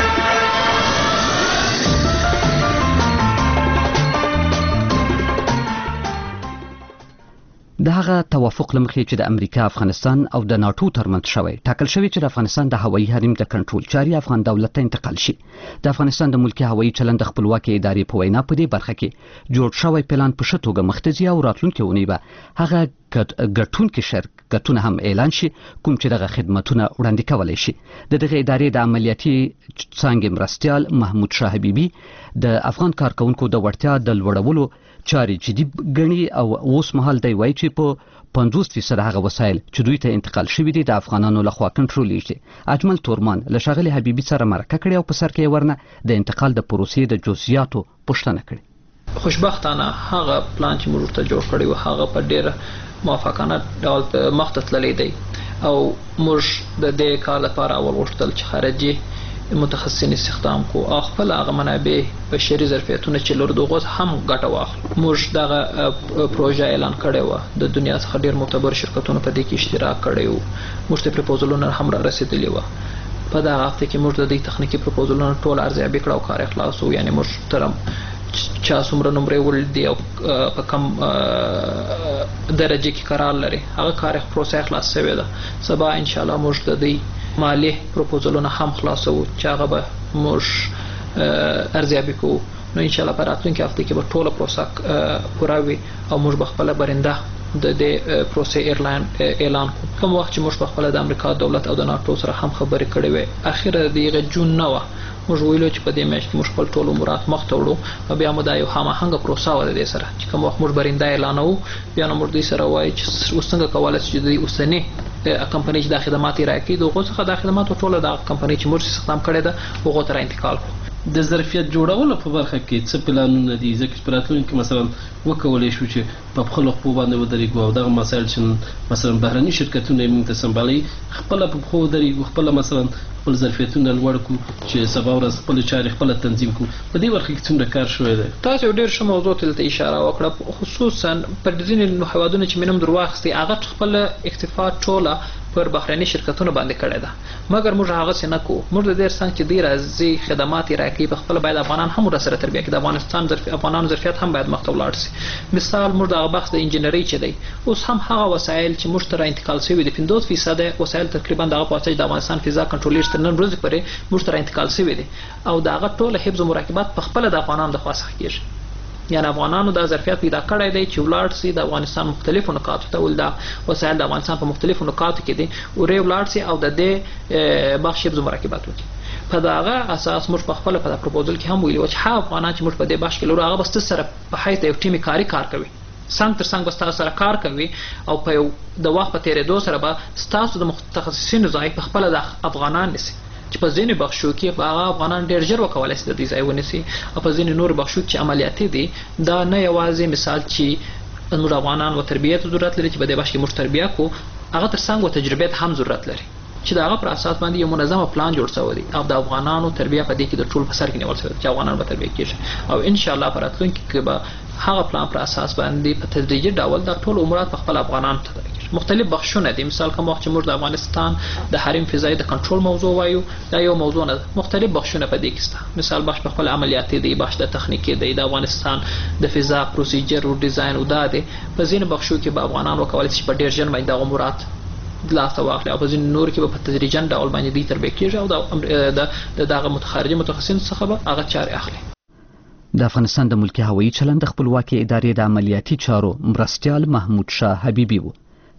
د هغه توافق لمخې چې د امریکا افغانستان او د ناتو ترمنځ شوی ټاکل شوی چې د افغانستان د هوایي حریم د کنټرول چاري افغان دولت ته انتقال شي د افغانستان د ملکی هوایي چلند خپلواکي ادارې په وینا په دې برخه کې جوړ شوی پلان په ښه توګه مخته ځي او راتلونکي اونۍ به هغه ګټونکي شرکتونه هم اعلان شي کوم چې دغه خدماتونه وړاندې کولی شي د دغه ادارې د عملیاتي څانګې مرستیال محمود شاه حبیبي د افغان کارکونکو د وړتیا د لوړولو چاري جدي ګڼي او اوس مهال دی وایي چې په 50% هغه وسایل چې دوی ته انتقال شوي دي د افغانانو لخوا کنټرولېږي اجمل تورمان له ښاغلي حبیبي سره مرکه کړې او په سر کې ورنه د انتقال د پروسې د جزئیاتو پوښتنه کړې خوشبختانه هغه پلان چې موږ ورته جوړ کړی و هغه په ډېره موافقانه ډول مخته تللی دی او موږ د دې کار لپاره اول غوښتل چې خارجي متخصصین استخدام کو او خپل هغه منابع بشري ظرفیتونه چې لرو دغه هم ګټه واخلو. موږ دغه پروژه اعلان کړې و د دنیا څخه ډېر معتبر شرکتونو په دې کې اشتراک کړی و. موږ ته پروپوزلونه هم را رسیدلی و. په دغه هفته کې موږ د دې تخنیکی پروپوزلونو ټول ارزیابي کړو او کار اخلاص و. یعنی موږ تر چا څومره نمرې ولدي او په کم درجه کې قرار لري هغه کار پروسه خلاص شوی ده. سبا ان شاء الله موږ د دې مالی پروپوزلونه هم خلاصو چې هغه به موږ ارزیابي کوو. نو ان شاء الله په راتلونکي هفته کې به ټوله پروسه پوره وي او موږ به خپله برنده د دې پروسې اعلان کوم وخت چې موږ په خپله د امریکا دولت او د ناټو سره هم خبرې کړې وې اخره د جون نه وه موږ ویلو چې په دې میاشت کې موږ خپل ټول امورات مخته وړو او بیا مو دا یو هماهنګه پروسه وه د دې سره چې کوم وخت موږ برنده اعلانوو بیا نو موږ دوی سره وایو چې اوس څنګه کولی شو چې د اوسني کمپنۍ چې دا خدمات یې راکوي د هغو څخه دا خدماتو ټوله د کمپنۍ چې موږ استخدام کړې ده هغو ته را انتقال کړو. د ظرفیت جوړولو په برخه کې څه پلانونه دي ځکه چې په راتلونکي کې مثلا وکولی شو چې په خپلو پښو باندې ودرېږو او دغه مسایل چې مثلا بهرني شرکتونه یې موږ ته سمبالوي خپله په پښو ودرېږو خپله مثلا خپل ظرفیتونه لوړ کړو چې سبا ورځ خپلې چارې خپله تنظیم کړو. په دې برخه کې څومره کار شوی دی؟ تاسو یو ډېر ښه موضوع ته دلته اشاره وکړه خصوصا پر ځینې هیوادونه چې مې نوم در واخیستې هغه خپله اکتفا ټوله پر بهرني شرکتونو باندې کړی ده مګر موږ هغسې نه کوو. موږ د دې څنګه چې دوی راځي خدمات یې راکوي په خپله باید افغانان هم ورسره تربیه کړي د افغانانو ظرفیت هم باید مخته ولاړ شي. مثال موږ دغه بحث د انجینرۍ چې دی اوس هم هغه وسایل چې موږ ته را انتقال شوي دي 50% وسایل تقریبا دغه په واسطه چې د افغانستان فضا کنټرولر تر نن ورځې پورې موږ ته را انتقال شوي دي او د هغه ټوله حفظ و مراقبت په خپله د افغانانو لخوا څخه کېږي. یعنی افغانانو دا ظرفیت پیدا کړی دی چې ولاړ شي د افغانستان مختلفو نقاطو ته ول دا وسایل د افغانستان په مختلفو نقاطو کې دي ورې ولاړ شي او د دې بخش حفظ و مراقبت وکړي. په دغه اساس موږ په خپله په دا پروپوزل کې هم ویلي وو چې هغه افغانان چې موږ په دې بخش کې لرو هغه به ستاسو سره په حیث د یو ټیمي کاري کار کوي څنګ تر څنګ به ستاسو سره کار کوي او په یو د وخت په تېرېدو سره به ستاسو د متخصصینو ځای په خپله د افغانان نیسي چې په ځینې بخشو کې هغه افغانان ډېر ژر وکولی شي د دې ځای ونیسي او په ځینې نورو بخشو کې چې عملیاتي دي دا نه یوازې مثال چې زموږ افغانان و تربیې ته ضرورت لري چې په دې بخش کې موږ تربیه کړو هغه تر څنګ و تجربې ته هم ضرورت لري چې د هغه پر اساس باندې یو منظمه پلان جوړ شوی دی او د افغانانو تربیه په دې کې د ټول په سر کې نیول شوی چې افغانان به تربیه کېږي او ان شاء الله په راتلونکي کې به هغه پلان پر اساس باندې په تدریجي ډول د ټول امورات په خپل افغانانو ته مختلف بخشونه دي. مثال کوم وخت چې موږ د افغانستان د حریم فضایي د کنټرول موضوع وایو دا یو موضوع نه مختلف بخشونه په دې کې شته. مثال بخش په خپل عملیاتي دی بخش د تخنیکي دی د افغانستان د فضا پروسیجر او ډیزاین او دا دی په ځینې بخشو کې به افغانان وکولی شي په ډېر ژر باندې د امورات د لاسته واخلي او په ځینې نور کې به په تدریجا ډول باندې دوی تربیه کېږي او د دغه خارجي متخصصین څخه به هغه چارې اخلي. د افغانستان د ملکي هوایي چلند د خپلواکۍ ادارې د عملیاتي چارو مرستیال محمود شاه حبیبي و.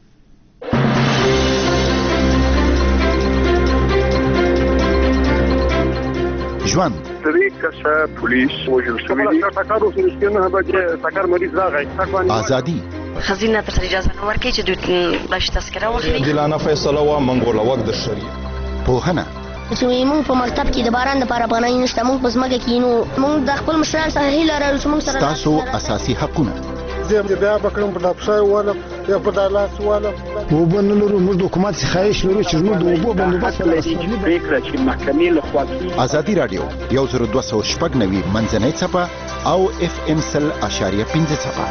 ژوند درې کسه پولیس وژل شوي دي ټاکارو سره نه به ټاکار مریض راغی ازادي خزینه ته اجازه نه ورکړي چې دوی باش تذکره واخلي دلانه فیصله وا منګول وګ د شری پوهنه چې موږ په مکتب کې د باران لپاره پناه نشته موږ په ځمکه کې نو موږ د خپل مشران سره هیله لرو چې موږ سره تاسو اساسي حقونه زم دې بیا بکړم په لپسای واله یا په دالاس واله وبنلرو موږ د حکومت څخه خواهش لرو چې موږ د وبو بندوبست لري فکر چې محکمې له خوا ازادي رادیو 10290 منځنۍ صفه او FM 100.5 صفه.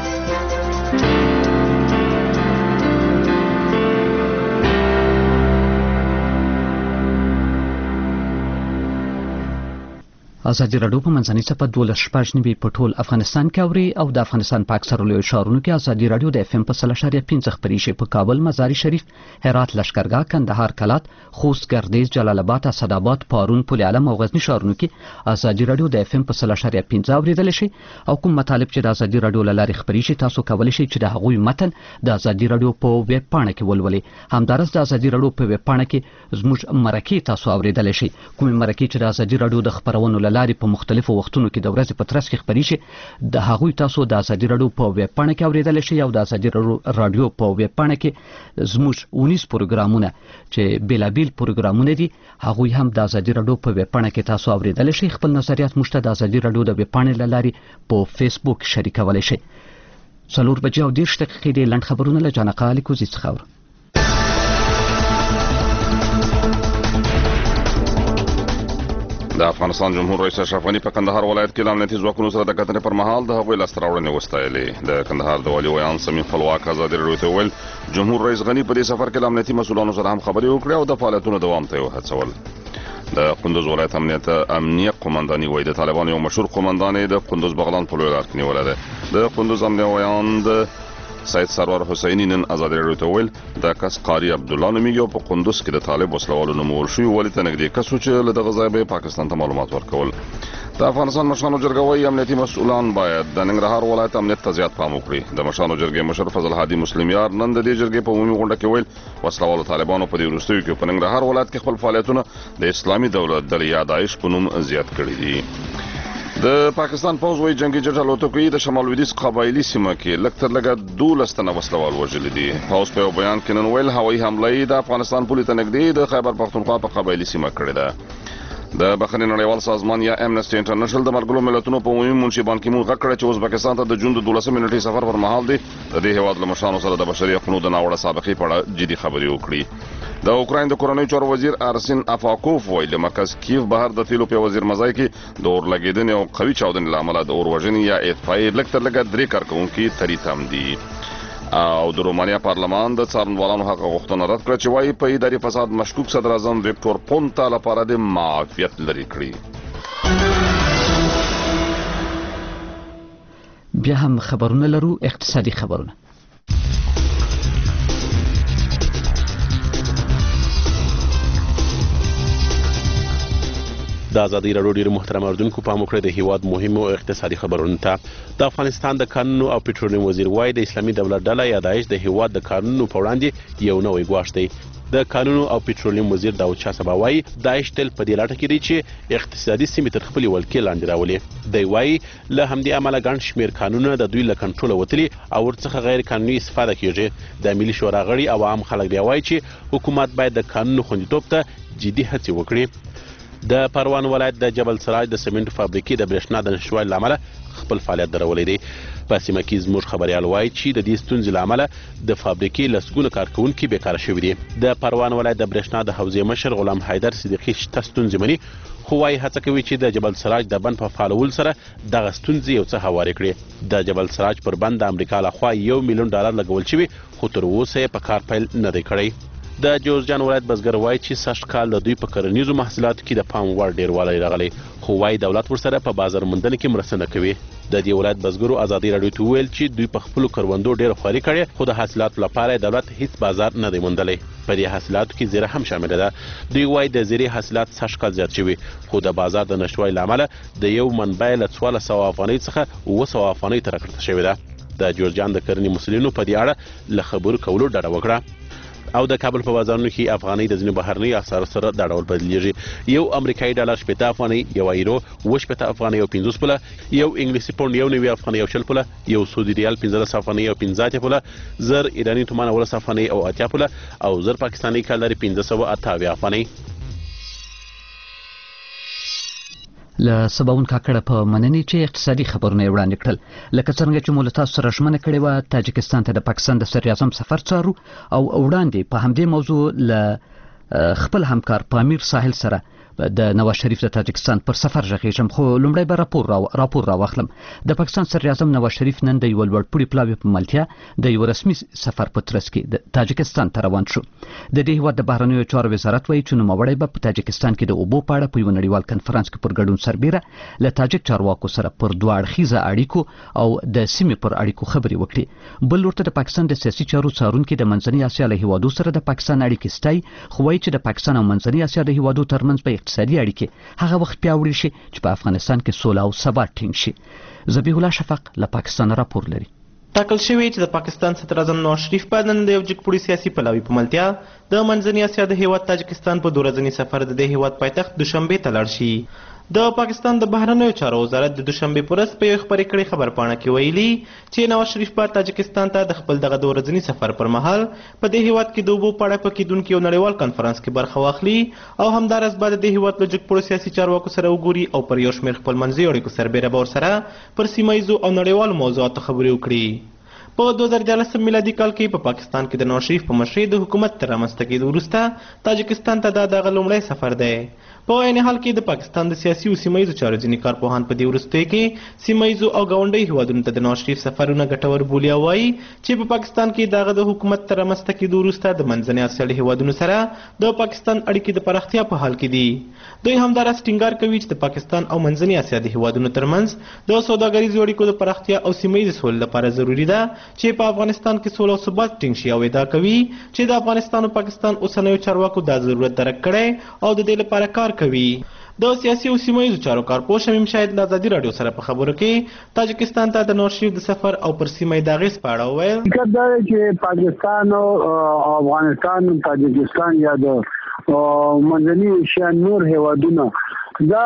ازادي راډیو په منځنۍ صفه 12 په ټول افغانستان کې اوري او د افغانستان په اکثرو لویو ښارونو کې ازادي راډیو د FM په 100.5 خپرې شي په کابل، مزار شریف، هرات، لشکرګاه، کندهار، کلات، خوست، ګردیز، جلال آباد، اسداباد، پارون، پل علم او غزنی ښارونو کې ازادي راډیو د FM په 100.5 اوریدل شي او کوم مطالب چې د ازادي راډیو لارې خپرې شي تاسو کولی شئ چې د هغوی متن د ازادي راډیو په ویب پاڼه کې ولولئ. همدارس د ازادي راډیو په ویب پاڼه کې زموږ مرکې تاسو اوریدل شي کوم مرکې چې د ازادي راډیو د خبرونو لارې لارې په مختلفو وختونو کې د ورځې په ترڅ کې خپرې شي د هغوی تاسو د ازادي راډیو په ویب پاڼه کې اورېدلی شئ او د ازادي راډیو په ویب پاڼه کې زموږ 19 پروګرامونه چې بیلابیل پروګرامونه دي هغوی هم د ازادي راډیو په ویب پاڼه کې تاسو اورېدلی شئ. خپل نظریات موږ ته د ازادي راډیو د ویب پاڼې له لارې په فیسبوک شریکولی شئ. 4:30 لنډ خبرونه له جانقه لیکوزي څخه اورو. د افغانستان جمهور رئیس اشرف غني په کندهار ولایت کې د امنیتي ځواکونو سره د کتنې پر مهال د هغوی لاسته راوړنې وستایلې. د کندهار د والي ویان سمین خپلواک ازادي راډیو ته وویل جمهور رئیس غني په دې سفر کې د امنیتي مسؤلانو سره هم خبرې وکړې او د فعالیتونو دوام ته یې وهڅول. د کندوز ولایت امنیه قومنداني وایي د طالبانو یو مشهور قومندان د کندوز بغلان په لوی لار کې نیولی دی. د کندوز امنیه ویان د سید سرور حسینی نن ازادي راډیو ته ویل د کس قاری عبدالله نومیږي او په کندوز کې د طالب وسلوالو نومول شوي والي ته نږدې کس و چې له دغه ځای به پاکستان ته معلومات ورکول. د افغانستان مشرانو جرګه وایي امنیتي مسؤلان باید د ننګرهار ولایت امنیت ته زیات پام وکړي. د مشرانو جرګې مشر فضل هادي مسلمیار نن د دې جرګې په عمومي غونډه کې ویل وسلوالو طالبانو په دې وروستیو کې په ننګرهار ولایت کې خپل فعالیتونه د اسلامي دولت ډلې یا داعش په نوم زیات کړي دي. د پاکستان پوځ وایي جنگي جټ الوتکې د شمال لویدیځ قبایلي سیمه کې لږ تر لږه 12 تنه وسلوال وژلي دي. پوځ په یو بیان کې نن ویل هوایي حمله د افغانستان پولې ته نږدې د خیبر پختونخوا په قبایلي سیمه کړې ده. د بخښنې نړیوال سازمان یا امنسټي انټرنیشنل د ملګرو ملتونو په عمومي منشي بان کی مون غږ کړی چې ازبکستان ته د جون د 12 نیټې سفر پر مهال دی د دې هیواد له مشرانو سره د بشري حقوقو د ناوړه سابقې په اړه جدي خبرې وکړي. د اوکراین د کورنیو چارو وزیر ارسین افاکوف وایي د مرکز کیف بهر د تیلو په وزیر مزای کې د اور لګیدنې او قوي چاودنې له امله د اور وژنې یا اطفائیې لږ تر لږه 3 کارکوونکي تری تم دي. او د رومانیا پارلمان د څارنوالانو هغه غوښتنه رد کړه چې وایي په اداري فساد مشکوک صدر اعظم ویکټور پونتا لپاره د معافیت لري کړی. بیا هم خبرونه لرو. اقتصادي خبرونه. د ازادي راډیو ډیرو محترم اوریدونکو پام وکړئ د هیواد مهمو اقتصادي خبرونو ته. د افغانستان د قانونو او پټرولیم وزیر وایي د اسلامي دولت ډله یا داعش د هیواد د قانونو په وړاندې یو نوی ګواښ دی. د قانونو او پټرولیم وزیر داود شاه سبا وایي داعش تل په دې لټه کې دی چې اقتصادي سیمې تر خپلې ولکې لاندې راولي. دی وایي له همدې امله ګڼ شمېر قانونونه د دوی له کنټروله وتلي او ورڅخه غیر قانوني استفاده کیږي. د ملي شورا غړي او عام خلک بیا وایي چې حکومت باید د قانونو خوندیتوب ته جدي هڅې وکړي. د پروان ولایت د جبل سراج د سیمنټ فابریکې د برېښنا د نشتوالي له امله خپل فعالیت درولی دی. په سیمه کې زموږ خبریال وایي چې د دې ستونزې له امله د فابریکې لسګونه کارکوونکي بیکاره شوي دي. د پروان ولایت د برېښنا د حوزې مشر غلام حیدر صدیقي شته ستونزې مني خو وایي هڅه کوي چې د جبل سراج د بند په فعالولو سره دغه ستونزې یو څه هوارې کړي. د جبل سراج پر بند د امریکا لخوا $1 میلیون لګول شوي خو تر اوسه یې په کار پیل نه دی کړی. د جوزجان ولایت بزګر وایي چې سږ کال د دوی په کرنیزو محصولاتو کې د پام وړ ډیروالی راغلی خو وایي دولت ورسره په بازار موندنه کې مرسته نه کوي. د دې ولایت بزګرو ازادي راډیو ته وویل چې دوی په خپلو کروندو ډیره خواري کړې خو د حاصلاتو لپاره دولت هیڅ بازار نه دی موندلی. په دې حاصلاتو کې زیره هم شامله ده. دوی وایي د زیرې حاصلات سږ کال زیات شوي خو د بازار د نشتوالي له امله د یو منبع له 1400 افغانۍ څخه 900 افغانۍ ته راکړته شوې ده. د جوزجان د کرنې مسؤلینو په دې اړه له خبرو کولو ډډه وکړه. او د کابل په بازارونو کې افغانۍ د ځینو بهرنیو اسعارو سره دا ډول بدلیږي. یو امریکایي ډالر 80 افغانۍ، یو ایرو 80 افغانۍ او 50 پوله، یو انګلیسي پونډ 90 افغانۍ او 40 پوله، یو سعودي ریال 15 افغانۍ او 15 پوله، زر ایرانی تومان 10 افغانۍ او 80 پوله او زر پاکستاني کالر 1528 افغانۍ. له سباون کاکړه په مننې چې اقتصادي خبرونه وړاندې کړل. لکه څنګه چې مو له تاسو سره ژمنه کړې وه تاجکستان ته د پاکستان د صدر اعظم سفر څارو او وړاندې په همدې موضوع له خپل همکار پامیر ساحل سره د نواز شریف د تاجکستان پر سفر ژغېږم خو لومړی به راپور راواخلم. د پاکستان صدر اعظم نواز شریف نن د یوه لوړپوړي پلاوي په ملتیا د یو رسمي سفر په ترڅ کې د تاجکستان ته روان شو. د دې هیواد د بهرنیو چارو وزارت وایي چې نوموړی به په تاجکستان کې د اوبو په اړه په یوه نړیوال کنفرانس کې پر ګډون سربیره له تاجک چارواکو سره پر دوه اړخیزه اړیکو او د سیمې پر اړیکو خبرې وکړي. بل ورته د پاکستان د سیاسي چارو څارونکي د منځنۍ اسیا له هیوادو سره د پاکستان اړیکې ستایي خو وایي چې د پاکستان او منځنۍ اسیا د هیوادو ترمنځ به اقتصادي اړیکې هغه وخت پیاوړي شي چې په افغانستان کې سوله او ثبات ټینګ شي. ذبیح الله شفق له پاکستان راپور لري. ټاکل شوی چې د پاکستان صدر اعظم نواز شریف په نن د یو جګپوړي سیاسي پلاوي په ملتیا د منځنۍ اسیا د هیواد تاجکستان په 2 ورځني سفر د دې هیواد پایتخت دوشنبه ته لاړ شي. د پاکستان د بهرنیو چارو وزارت د دوشنبه په ورځ په یو خبرې کړې خبرپاڼه کې ویلي چې نواز شریف په تاجکستان ته د خپل دغه د ورځني سفر پر مهال په دې هیواد کې د اوبو په اړه په کېدونکي یو نړیوال کنفرانس کې برخه واخلي او همداراز به د دې هیواد له جګپوړو سیاسي چارواکو سره وګوري او پر یو شمېر خپلمنځي اړیکو سربیره به ورسره پر سیمه ییزو او نړیوالو موضوعاتو خبرې وکړي. په 2014 میلادي کال کې په پاکستان کې د نواز شریف په مشرۍ د حکومت تر رامنځته کېدو وروسته تاجکستان ته دا دغه لومړی سفر دی. په عین حال کې د پاکستان د سیاسي او سیمه ییزو چارو ځینې کارپوهان په دې وروستیو کې سیمه ییزو او ګاونډیو هیوادونو ته د نواز شریف سفرونه ګټور بولي او وایي چې په پاکستان کې دغه د حکومت تر رامنځته کېدو وروسته د منځنۍ اسیا له هیوادونو سره د پاکستان اړیکې د پراختیا په حال کې دي. دوی همداراز ټینګار کوي چې د پاکستان او منځنۍ اسیا د هیوادونو ترمنځ د سوداګریزو اړیکو د پراختیا او سیمه ییزې سولې لپاره ضروري ده چې په افغانستان کې سوله او ثبات ټینګ شي او ادعا کوي چې د افغانستان او پاکستان اوسنیو چارواکو دا ضرورت درک کړی او د دې لپاره کار کوي. د سیاسي او سیمه ییزو چارو کارپوه شمیم شاهد له ازادي راډیو سره په خبرو کې تاجکستان ته د نواز شریف د سفر او پر سیمه یې د اغېز په اړه وویل. حقیقت دا دی چې پاکستان او افغانستان تاجکستان یا د منځنۍ اسیا نور هیوادونه دا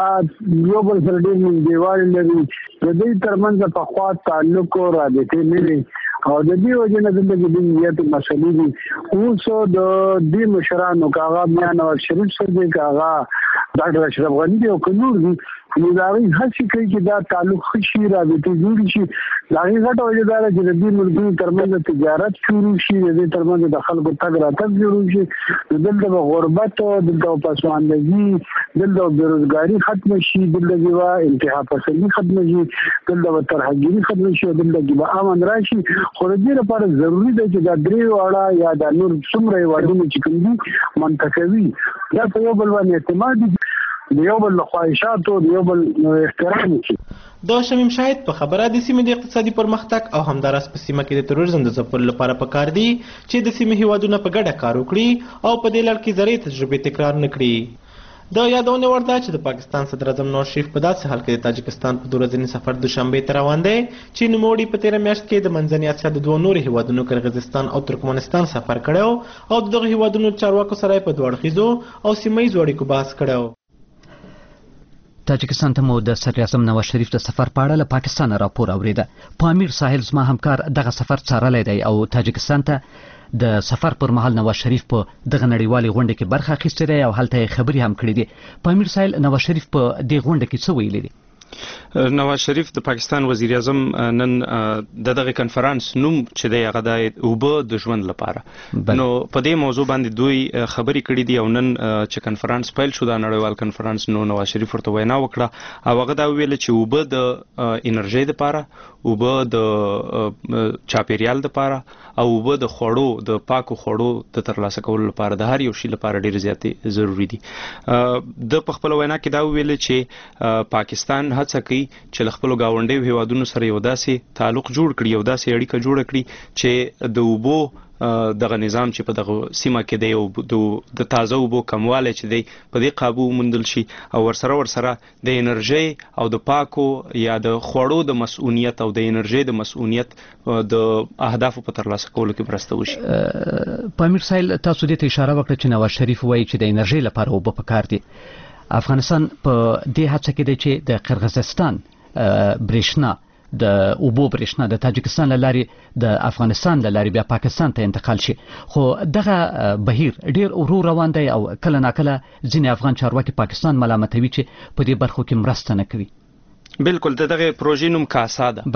یو بل سره ډېر نږدېوالی لري. د دوی ترمنځ پخوا تعلق او رابطې نه وي او د دې وجه نه دلته کې ډېرې زیاتې مسلې دي. اوس د دې مشرانو که هغه میا نواز شریف صاحب دی که هغه ډاکټر اشرف غني دی او که نور دي نو د هغوی هڅې کوي چې دا تعلق ښه شي رابطې جوړې شي. د هغې غټه وجه دا ده چې د دې ملکونو ترمنځ تجارت شروع شي د دې ترمنځ د خلکو تګ راتګ جوړ شي نو دلته به غربت دلته به پسماندګي دلته به بېروزګاري ختمه شي دلته کې به انتها پسندي ختمه شي دلته به ترهګیري ختمه شي او دلته کې به امن راشي. خو د دې لپاره ضروري ده چې دا درې واړه یا دا نور څومره هېوادونه چې کوم دي منتخبي دا په یو بل باندې اعتماد دي د یو بل خواهشاتو د یو بل احترام وکړي. د شمیم شاهد په خبره د سیمې د اقتصادي پرمختګ او همداراز په سیمه کې د تروریزم د ځپلو لپاره پکار دي چې د سیمې هیوادونه په ګډه کار وکړي او په دې لړ کې زرعي تجربې تکرار نه کړي. د یادونه وړ ده چې د پاکستان صدر اعظم نواز شریف په داسې حال کې د تاجکستان په 2 ورځني سفر دوشنبې ته روان دی چې نوموړي په 13 میاشت کې د منځنۍ اسیا د 2 نورو هیوادونو قرغیزستان او ترکمنستان سفر کړی او دغه هیوادونو چارواکو سره په دوه اړخیزو او سیمه ییزو اړیکو بحث کړی. تاجکستان ته مو د صدر اعظم نواز شریف د سفر په اړه له پاکستان راپور اوریده. پامیر ساحل زما همکار دغه سفر څارلی دی او تاجکستان ته د سفر پر مهال نواز شریف په دغه نړیوالې غونډه کې برخه اخیستې ده او هلته یې خبرې هم کړې دي. پامیر ساحل نواز شریف په دې غونډه کې څه ویلي دي؟ نواز شریف د پاکستان وزیر اعظم نن دغه کنفرانس نوم چې دی هغه د اوبه د ژوند لپاره نو په دې موضوع باندې دوی خبرې کړې دي او نن چې کنفرانس پیل شو دا نړیوال کنفرانس نو نواز شریف ورته وینا وکړه او هغه دا ویل چې اوبه د انرژي لپاره اوبه د چاپیریال لپاره او اوبه د خوړو د پاکو خوړو د ترلاسه کولو لپاره د هر یو شي لپاره ډېر زیاتې ضروری دي. د په خپل وینا کې دا ویل چې پاکستان هڅه کوي چې له خپلو ګاونډیو هیوادونو سره یو داسې تعلق جوړ کړي یو داسې اړیکه جوړه کړي چې د اوبو دغه نظام چې په دغه سیمه کې دی او د تازه اوبو کموالی چې دی په دې قابو موندل شي او ورسره د انرژي او د پاکو یا د خوړو د مسؤلیت او د انرژي د مسؤلیت د اهدافو په ترلاسه کولو کې مرسته وشي. پامیر ساحل تاسو دې ته اشاره وکړه چې نواز شریف وایي چې د انرژي لپاره اوبه پکار دي. افغانستان په دې هڅه کې دی چې د قرغیزستان برېښنا د اوبو برېښنا د تاجکستان له لارې د افغانستان له لارې بیا پاکستان ته انتقال شي خو دغه بهیر ډېر ورو روان دی او کله ناکله ځینې افغان چارواکي پاکستان ملامتوي چې په دې برخو کې مرسته نه کوي. بالکل دغه پروژې نوم کاسا ده.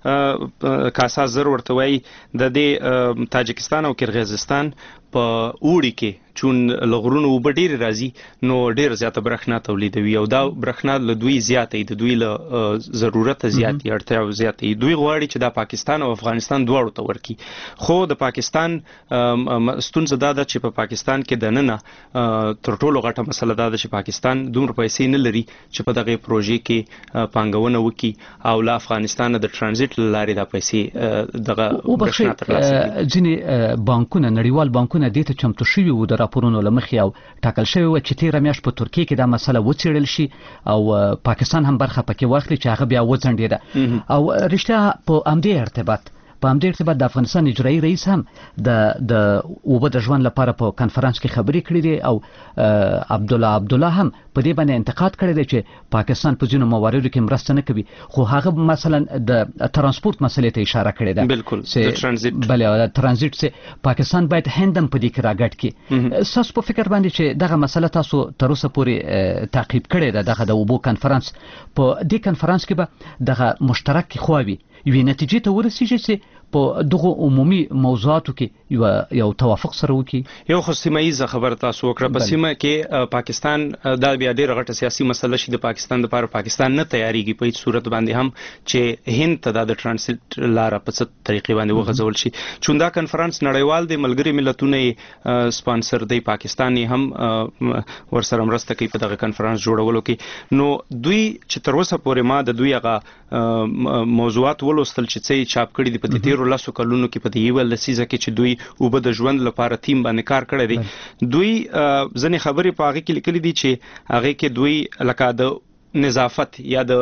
بله کاسا زر ورته وایي د دې تاجکستان او قرغیزستان په اوړي کې چون لغرونو اوبه ډېرې راځي نو ډېر زیاته برېښنا تولیدوي او دا برېښنا له دوی زیاته د دوی له ضرورت زیاتې اړتیا زیاتې دوی غواړي چې دا پاکستان او افغانستان دواړو ته ورکړي خو د پاکستان ستونزه دا ده چې په پاکستان کې دننه تر ټولو غټه مسله دا ده چې پاکستان دومره پیسې نه لري چې په دغه پروژې کې پانګونه وکړي او له افغانستان د ترانزیت له لارې دا پیسې دغه برېښنا ترلاسه کړي. ځینې بانکونه نړیوال بانکونه دې ته چمتو شوي وو د راپورونو له مخې او ټاکل شوی و چې 13 میاشت په ترکیه کې دا مسله وڅېړل شي او پاکستان هم برخه پکې واخلي چې هغه بیا وځنډېده او رښتیا په همدې ارتباط په همدې ارتباط د افغانستان اجرایي رئیس هم د اوبه د ژوند لپاره په کانفرنس کې خبرې کړې دي او عبدالله هم په دې باندې انتقاد کړی دی چې پاکستان په ځینو مواردو کې مرسته نه کوي، خو هغه مثلا د ترانسپورت مسلې ته اشاره کړې ده. بالکل د ترانزیت بله ترانزیت چې پاکستان باید هند هم په دې کې راګډ کړي. ستاسو په فکر باندې چې دغه مسله تاسو تر اوسه پورې تعقیب کړې ده دغه د اوبو کنفرانس، په دې کنفرانس کې به دغه مشترک خواوي یوې نتیجې ته ورسیږي چې په دغه عمومي موضوعاتو کې یو توافق سره وکړي. یو خو سیمه ییزه خبره تاسو وکړه، په سیمه کې پاکستان دا بیا ډېره غټه سیاسي مسله شي د پاکستان لپاره. پاکستان نه تیاریږي په هیڅ صورت باندې هم چې هند ته د ترانزیت لاره په څه طریقې باندې وغځول شي. چون دا کنفرانس نړیوال دی، ملګري ملتونه سپانسر دی، پاکستان هم ورسره مرسته کوي په دغه کنفرانس جوړولو کې. نو دوی چې تر اوسه پورې ما د دوی هغه موضوعات ولوستل چې څه چاپ کړي دي په دې تیرو لسو کلونو کې، په دې یوه لسیزه کې چې دوی اوبه د ژوند لپاره تیم باندې کار کړی دی. دوی ځینې خبرې په هغې کې لیکلي دي چې هغې کې دوی لکه د نظافت یا د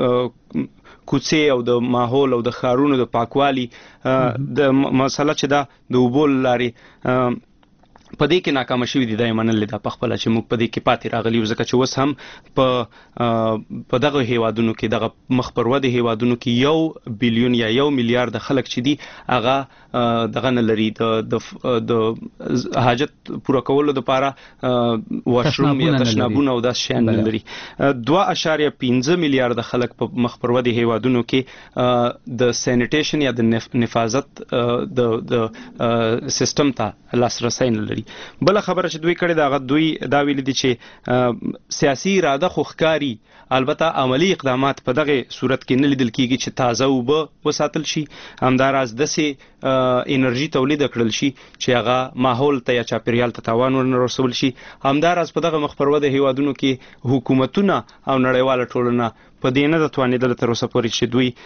کوڅې او د ماحول او د ښارونو د پاکوالي د مسله چې دا د اوبو له لارې په دې کې ناکامه شوي دي، دا یې منلې ده په خپله چې موږ په دې کې پاتې راغلي یو، ځکه چې اوس هم په دغه هیوادونو کې دغه مخ پر ودې هیوادونو کې 1 بلیون یا 1 میلیارد خلک چې دي هغه دغه نه لري د حاجت پوره کولو دپاره واشروم یا تشنابونه او داسې شیان نه لري. 2.5 میلیارد خلک په مخ پر ودې هیوادونو کې د سینیټیشن یا د نفاظت د سیستم ته لاسرسی نه لري. بل خبره چې دوی کړې ده هغه دوی دا ویلي دي چې سیاسي اراده خو ښکاري، البته عملی اقدامات په دغه صورت کې نه لیدل کیږي چې تازه اوبه وساتل شي، همداراز داسې انرژي تولید کړل شي چې هغه ماحول ته یا چاپیریال ته تاوان ونه رسول شي. همداراز په دغه مخ پر وده هیوادونو کې حکومتونه او نړیواله ټولنه په دې نه توانېدله تر اوسه پورې چې دوی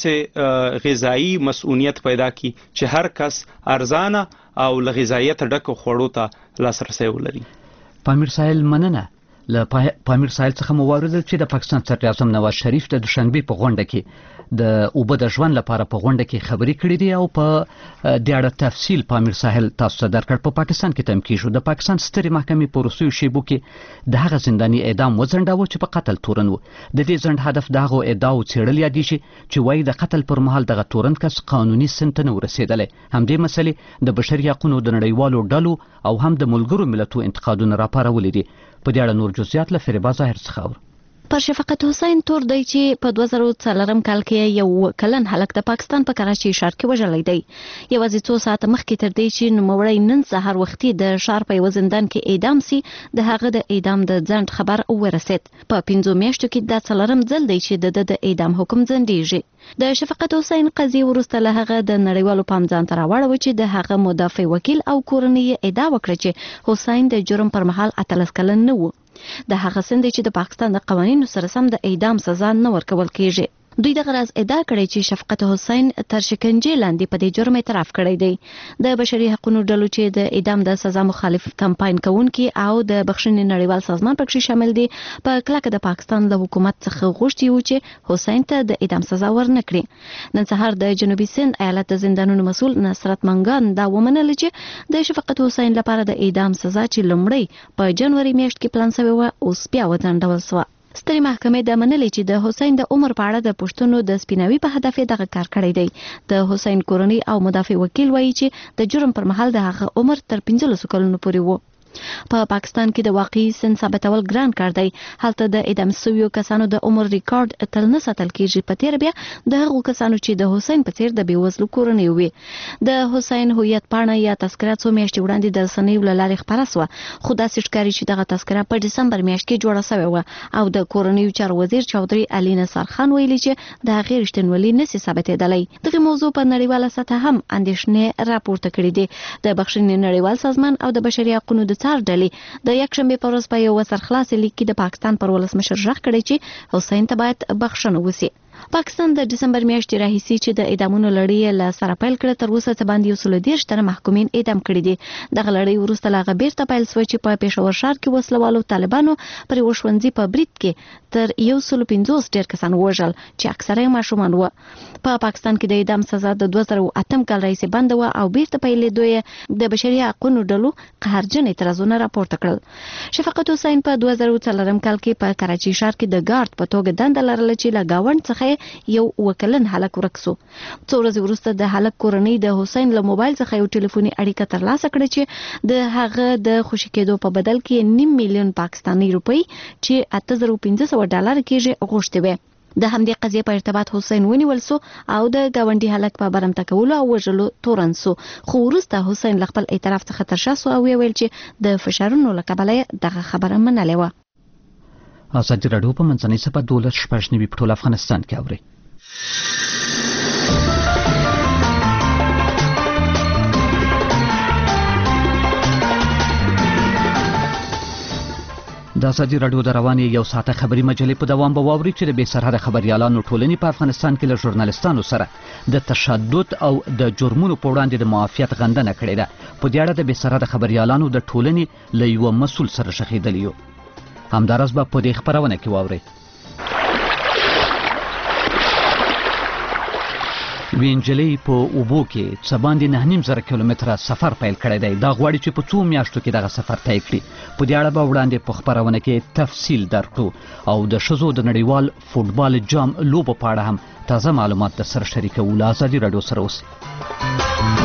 داسې غذایي مسؤلیت پیدا کړي چې هر کس ارزانه او له غذایت ډکو خوړو ته لاسرسی ولري. پامیر ساحل مننه. له پامیر ساحل څخه مو واوریدل چې د پاکستان صدر اعظم نواز شریف د دوشنبه په غونډه کې د اوبه د ژوند لپاره په غونډه کې خبرې کړې دي او په دې اړه تفصیل پامیر ساحل تاسو ته درکړ. په پاکستان کې تم کیږي د پاکستان سترې محکمې په وروستیو شیبو کې د هغه زنداني اعدام وځنډاوه چې په قتل تورن و. د دې ځنډ هدف د هغو ادعاو څېړل یادېږي چې وایي د قتل پر مهال دغه تورن کس قانوني سن ته نه ورسېدلی. همدې مسلې د بشري حقونو د نړیوالو ډلو او هم د ملګرو ملتو انتقادونه راپارولي دي. په دې اړه نور جزئیات له فریبا ظاهر څخه اورو. پر شفقت حسین تور دی چې په 2004 کال کې یو کلن هلک د پاکستان په کراچي ښار کې وژلی دی. یوازې څو ساعته مخکې تر دې چې نوموړی نن سهار وختي د ښار په یوه زندان کې اعدام سي، د هغه د اعدام د ځنډ خبر ورسېد. په 5 میاشتو کې دا څلورم ځل دی چې د اعدام حکم ځنډېږي. د شفقت حسین قضیې وروسته له هغه د نړیوالو پام ځان ته راوړو چې د هغه مدافع وکیل او کورنۍ ادعا وکړه چې حسین د جرم پر مهال 18 کلن نه و. د هغه سندې چې د پاکستان د قوانینو سره سم د اعدام سزا نه ورکول کیږي. دوی د غرض ادعا کړې چې شفقت حسین تر شکنجې لاندې په دې جرم اعتراف کړی دی. د بشري حقوقو ډلو چې د اعدام د سزا مخالف کمپاین کوونکي او د بخښنې نړیوال سازمان پکې شامل دي په کلکه د پاکستان له حکومت څخه غوښتي وو چې حسین ته د اعدام سزا ورنکړي. نن سهار د جنوبي سند ایالت د زندانونو مسؤل نصرت منګان دا ومنل چې د شفقت حسین لپاره د اعدام سزا چې لومړی په جنوري میاشت کې پلان شوی و اوس بیا وځنډول شوه. سترې محکمې د منلې چې د حسین د عمر په اړه د پوښتنو د سپیناوي په هدف دغه کار کړی دی. د حسین کورنۍ او مدافع وکیل وایي چې د جرم پر مهال د هغه عمر تر 15 کلونو پورې و. په پاکستان کې د واقعي سن ثابتول ګران کار دی. هلته د اعدام شویو کسانو د عمر ریکارډ تل نه ساتل کیږي. په تیر بیا د هغو کسانو چې د حسین په څیر د بیوزلو کورنۍ وي. د حسین هویت پاڼه یا تذکره څو میاشتې وړاندې د رسنیو له لارې خپره شوه، خو داسې ښکاري چې دغه تذکره په ډسمبر میاشت کې جوړه شوې وه او د کورنیو چارو وزیر چودري علي نصر خان ویلي چې د هغې رښتینولي نشي ثابتېدلی. دغه موضوع په نړیواله سطحه هم اندېښنې راپورته کړي دي. د بخښنې نړیوال سازمان او د بشري حقوقو د څار ډلې د یکشنبې په ورځ په یو سرخلاص لیک کې د پاکستان پر ولسمشر ژغ کړی چې حسین ته باید بخښنه وشي. پاکستان د دسمبر میاشتې راهیسې چې د اعدامونو لړۍ له سره پیل کړه تر اوسه څه باندې 130 تنه محکومین اعدام کړي دي. دغه لړۍ وروسته لا بیرته پیل شوه چې په پېښور ښار کې وسلوالو طالبانو پر یو ښوونځي په برید کې تر 150 ډېر کسان وژل چې اکثره یې ماشومان وو. په پاکستان کې د اعدام سزا د 2008 کال راهیسې بند وه او بیرته پیلېدو د بشري حقوقو ډلو قهرجن اعتراضونه راپورته کړل. شفقت حسین په 2004 کال کې په کراچي ښار کې د ګارد په توګه دنده لرله چې له گاوند څخه یو وکلن هلک ورک شو. څو ورځې وروسته د هلک کورنۍ د حسین له موبایل څخه یو ټلیفوني اړیکه ترلاسه کړه چې د هغه د خوشي کېدو په بدل کې 9 میلیون پاکستاني روپۍ چې 8500 ډالر کېږي غوښتي وي. د همدې قضیې په ارتباط حسین ونیول سو او د گاونډي هلک په برمته کولو او وژلو تورن سو. خو وروسته حسین له خپل اعتراف څخه تر شا سو او ویل چې د فشارونو له کبله دغه خبره منلې وه. ازادي راډیو په منځنۍ صفحه 12 په ټول افغانستان کې اوري. د ازادي راډیو د روانې یو ساعته خبري مجلې په دوام به واوري چې د بې سرحده خبريالانو ټولنې په افغانستان کې له ژورنالستانو سره د تشدد او د جرمونو په وړاندې د معافیت غندنه کړې ده. په دې اړه د بې سرحده خبريالانو د ټولنې له یو مسؤل سره شخیدلی یو. همدارس به په دې خبرونه کې واوري. وینجلې په اوبو کې څه باندې 9.5 کیلومتره سفر پیل کړی دی. دا غواړي چې په 2 میاشتو کې دغه سفر طی کړي. په دې اړه به وړاندې په خبرونه کې تفصیل درکړو او د ښځو د نړیوال فوټبال جام لوبو په اړه هم تازه معلومات در سره شریکوو. له ازادي راډیو سره اوسئ.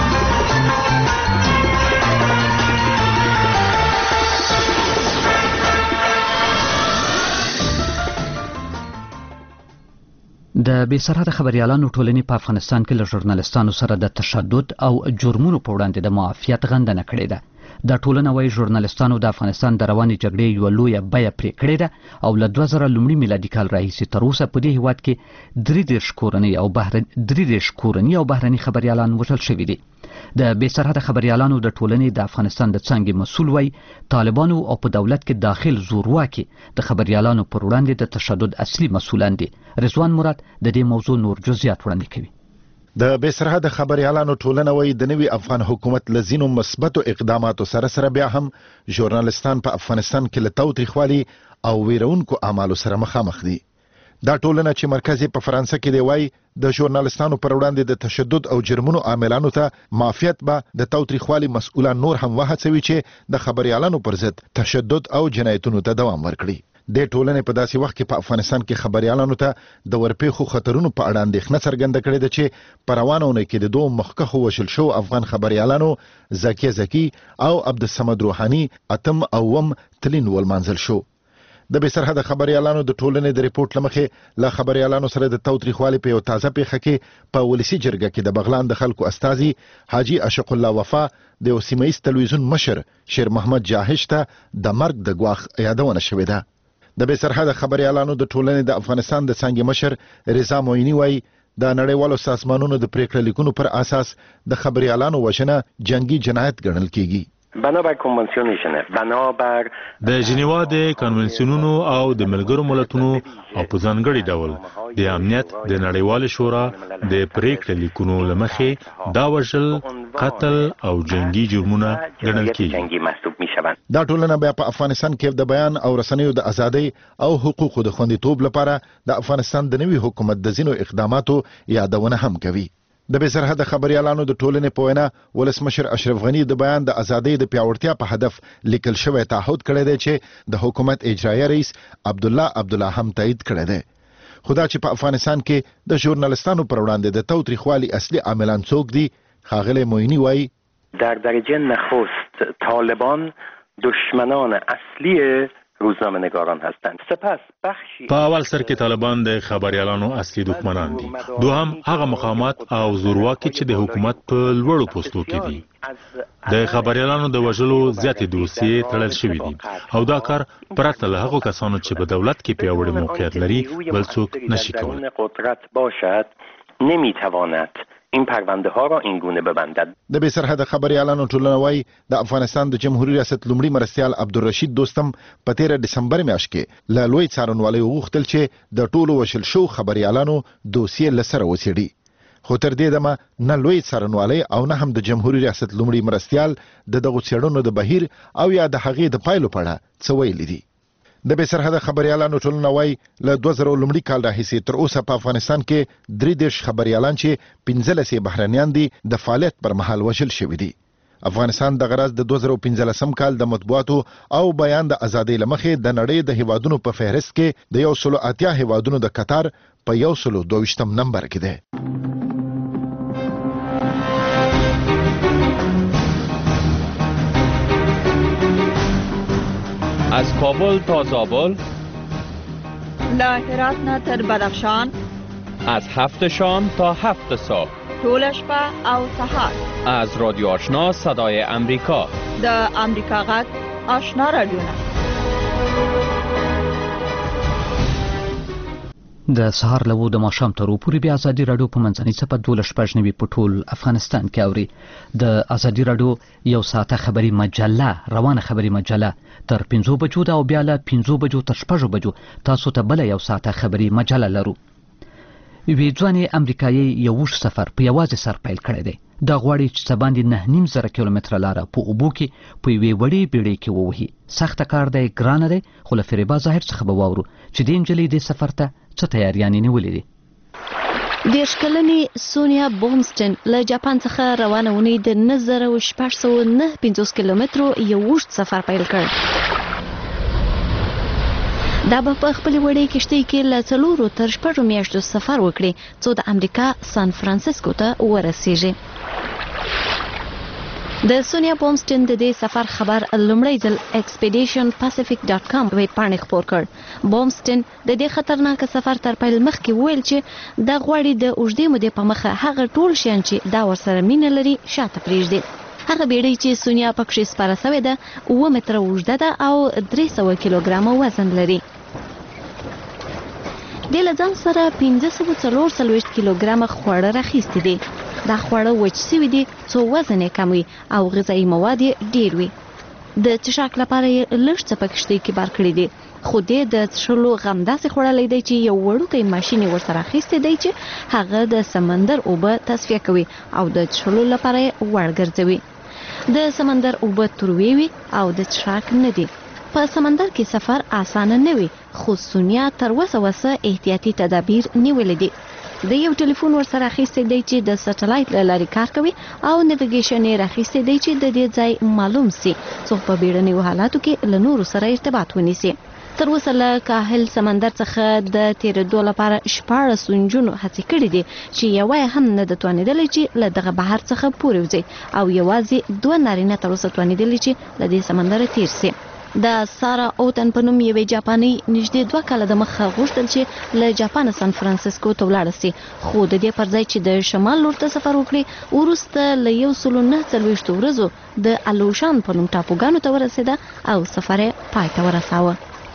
د بې سرحده خبريالانو ټولنې په افغانستان کې له ژورنالستانو سره د تشدد او جرمونو په وړاندې د معافیت غندنه کړې ده. دا ټولنه وايي ژورنالستانو د افغانستان د روانې جګړې یو لویه بیه پرې کړې ده او له 2000 لومړي میلادي کال راهیسې تر اوسه په دې هیواد کې 33 کورنۍ او بهرني خبريالان وژل شوي دي. د بې سرحده خبريالانو د ټولنې د افغانستان د څانګې مسؤل وايي طالبانو او په دولت کې داخل زورواکي د خبريالانو پر وړاندې د تشدد اصلي مسؤلان دي. رضوان مراد د دې موضوع نور جزئیات وړاندې کوي. د بې سرحده خبريالانو ټولنه وایي د نوي افغان حکومت لزینو مثبتو اقداماتو سره بیا هم ژورنالستان په افغانستان کې له تاوتریخوالي او ویرونکو اعمالو سره مخامخ دي. دا ټولنه چې مرکز په فرانسه کې دی وایي د ژورنالستانو پر وړاندې د تشدد او جرمونو عاملانو ته معافیت به د تاوتریخوالي مسؤلان نور هم وهڅوي چې د خبريالانو پر ضد تشدد او جنایتونو ته دوام ورکړي. د ټولنې په داسې وخت کې په افغانستان کې خبريالانو ته د ورپېښو خطرونو په اړه اندېښنه څرګنده کړې ده چې په روانه اونۍ کې د دوه مخکښو وژل شوو افغان خبريالانو زکیه زکی او عبدالصمد روحاني 8 او 9 تلین ولمانځل شو. د بې سرحده خبريالانو د ټولنې د ریپورت لمخې له خبريالانو سره د تاوتریخوالي په یو تازه پیښه کې په ولسی جرګه کې د بغلان د خلکو استازي حاجی اشق الله وفا د یو سیمه‌ایز تلویزیون مشر شیر محمد جاهش ته د مرګ د ګواښ یادونه شوې ده. د بې سرحده خبريالانو د ټولنې د افغانستان د څانګې مشر رضا موینی وایي د نړیوالو سازمانونو د پریکړه لیکونو پر اساس د خبريالانو وژنه جنگي جنایت ګڼل کیږي. بنابر کنوانسیون ژنو بنابر د ژنیوا د کنوانسیونونو او د ملګرو ملتونو او په ځانګړي ډول د امنیت د نړیوال شورا د پریکړه لیکونو لمخې دا وژل قتل او جنگي جرمونه ګڼل کیږي. دا ټولنه بیا په افغانستان کې د بیان او رسنیو د ازادۍ او حقوقو د خوندیتوب لپاره د افغانستان د نوي حکومت د ځینو اقداماتو یادونه هم کوي. د بې سرحده خبريالانو د ټولنې په وینا ولسمشر اشرف غنی د بیان د ازادۍ د پیاوړتیا په هدف لیکل شوی تعهد کړی دی چې د حکومت اجرایه رئیس عبدالله هم تایید کړی دی. خدا چې په افغانستان کې د ژورنالستانو پر وړاندې د تاوتریخوالي اصلي عاملان څوک دي؟ ښاغلی موینی وایي در درجه نخست طالبان دشمنان اصلی روزنامه‌نگاران هستند. سپس بخشی په اول سر کې طالبان د خبريالانو اصلي دښمنان دي. دوهم هغه مقامات او زورواکي چې د حکومت په لوړو پوستو کې دي. د خبريالانو د وژلو زیاتې دوسیې تړل شوي دي او دا کار پرته له هغو کسانو چې په دولت کې پیاوړی موقعیت لري بل څوک نشي کولی. قدرت باشد نمیتواند این پرونده ها را این گونه ببندد. د بې سرحده خبریالانو ټولنه وایي د افغانستان د جمهوریت ریاست لومړي مرستیال عبدالرشید دوستم په 13 دسمبر میاشت کې له لوی څارنوالۍ وغوښتل چې د ټولو وژل شوو خبریالانو دوسیې له سره وڅېړي، خو تر دې دمه نه لوی څارنوالۍ او نه هم د جمهوریت ریاست لومړي مرستیال د دغو څېړنو د بهیر او یا د هغې د پایلو په اړه څه ویلي دي. د بې سرحده خبریالانو ټولنه وایي له 2000 لومړي کال راهیسې تر اوسه په افغانستان کې 33 خبریالان چې 15 بهرنیان دي د فعالیت پر مهال وژل شوي دي. افغانستان د غرض د 2015 کال د مطبوعاتو او بیان د ازادۍ لمخې د نړۍ د هیوادونو په فهرست کې د 180 هیوادونو د قطار په 122 نمبر کې دی. از کابل تا زابل، له هرات نه تر بدخشان، از 7 شام تا 7 صبح، ټول شپه او سهار، از رادیو آشنا صدای امریکا، د امریکا غږ آشنا رادیو نه. د سهار له 9 د ماښام تر پورې بیا ازادي راډیو په منځنۍ څپه 12 په ټول افغانستان کې اوري. د ازادي راډیو یو ساعته خبري مجله، روانه خبري مجله تر 5 بجو ده او بیا له 5 بجو تر 6 بجو تاسو ته بل یو ساعته خبري مجله لرو. وی ځواني امریکایي یو سفر په یوازې سر پیل کړی دی. دا غواړي چې سباندې 9.5 کیلومتره لاره په اوبو کې په یوې وړې بیړۍ کې ووهي. سخته کار دی، ګرانه دی، خو له فریبا ظاهر څخه به واورو چې دې نجلۍ دې سفر ته څه تیاریانې نیولې دي. 10 کلنې سونیا بومسټن له جاپان څخه روانه ونې د 9659 کیلومترو یو اوږد سفر پیل کړ. دا به په خپل وړې کشتۍ کې له 4 تر 6 میاشتو سفر وکړي څو د امریکا سان فرانسیسکو ته ورسیږي. د سونیا بومسټن د دې سفر خبر لومړی ځل expeditionpacific.com ویبپاڼې خپور کړ. بومسټن د دې خطرناک سفر تر پیل مخکې ویل چې دا غواړي د اوږدې مودې په مخه هغه ټول شیان چې دا ورسره مینه لري شاته پرېږدي. هغه بیړۍ چې سونیا پکې سپاره شوې ده 9 متره اوږده ده او 300 کیلوګرامه وزن لري. د لځان سره 544 کیلوګرامه خواړه راخیستي دي. دا خواړه وچ شوي دي څو وزن یې کم وي او غذایي مواد یې ډېر وي. د څښاک لپاره یې لږ څه په کښتۍ کې بار کړي دي، خو دې د څښلو غم داسې خوړلی دی چې یو وړوکی ماشین یې ورسره اخیستی دی چې هغه د سمندر اوبه تصفیه کوي او د څښلو لپاره یې وړ ګرځوي. د سمندر اوبه تروې وي او د څښاک نه دي. په سمندر کې سفر اسانه نه وي، خو سونیا تر وسه احتیاطي تدابیر نیولې دي. د یو ټلیفون ورسره اخیستی دی چې د سټلایټ له لارې کار کوي او نیویګیشن یې راخیستی دی چې د دې ځای معلوم سي څو په بیړنیو حالاتو کې له نورو سره ارتباط ونیسي. تر اوسه له کاهل سمندر څخه د تیرېدو لپاره 14 نجونو هڅې کړې دي چې یوه هم نه ده توانېدلې چې له دغه بهر څخه پورې وځي او یوازې 2 نارینه تر اوسه توانېدلي چې له دې سمندره تیر سي. د سارا اوتن په نوم یوې جاپانۍ نږدې 2 کاله د مخه غوښتل چې له جاپان سان فرانسیسکو ته ولاړه سي، خو د دې پر ځای چې د شمال لور ته سفر وکړي وروسته له 149 ورځو د الوشان په نوم ټاپوګانو ته ورسېده او سفر یې پای ته ورساوه.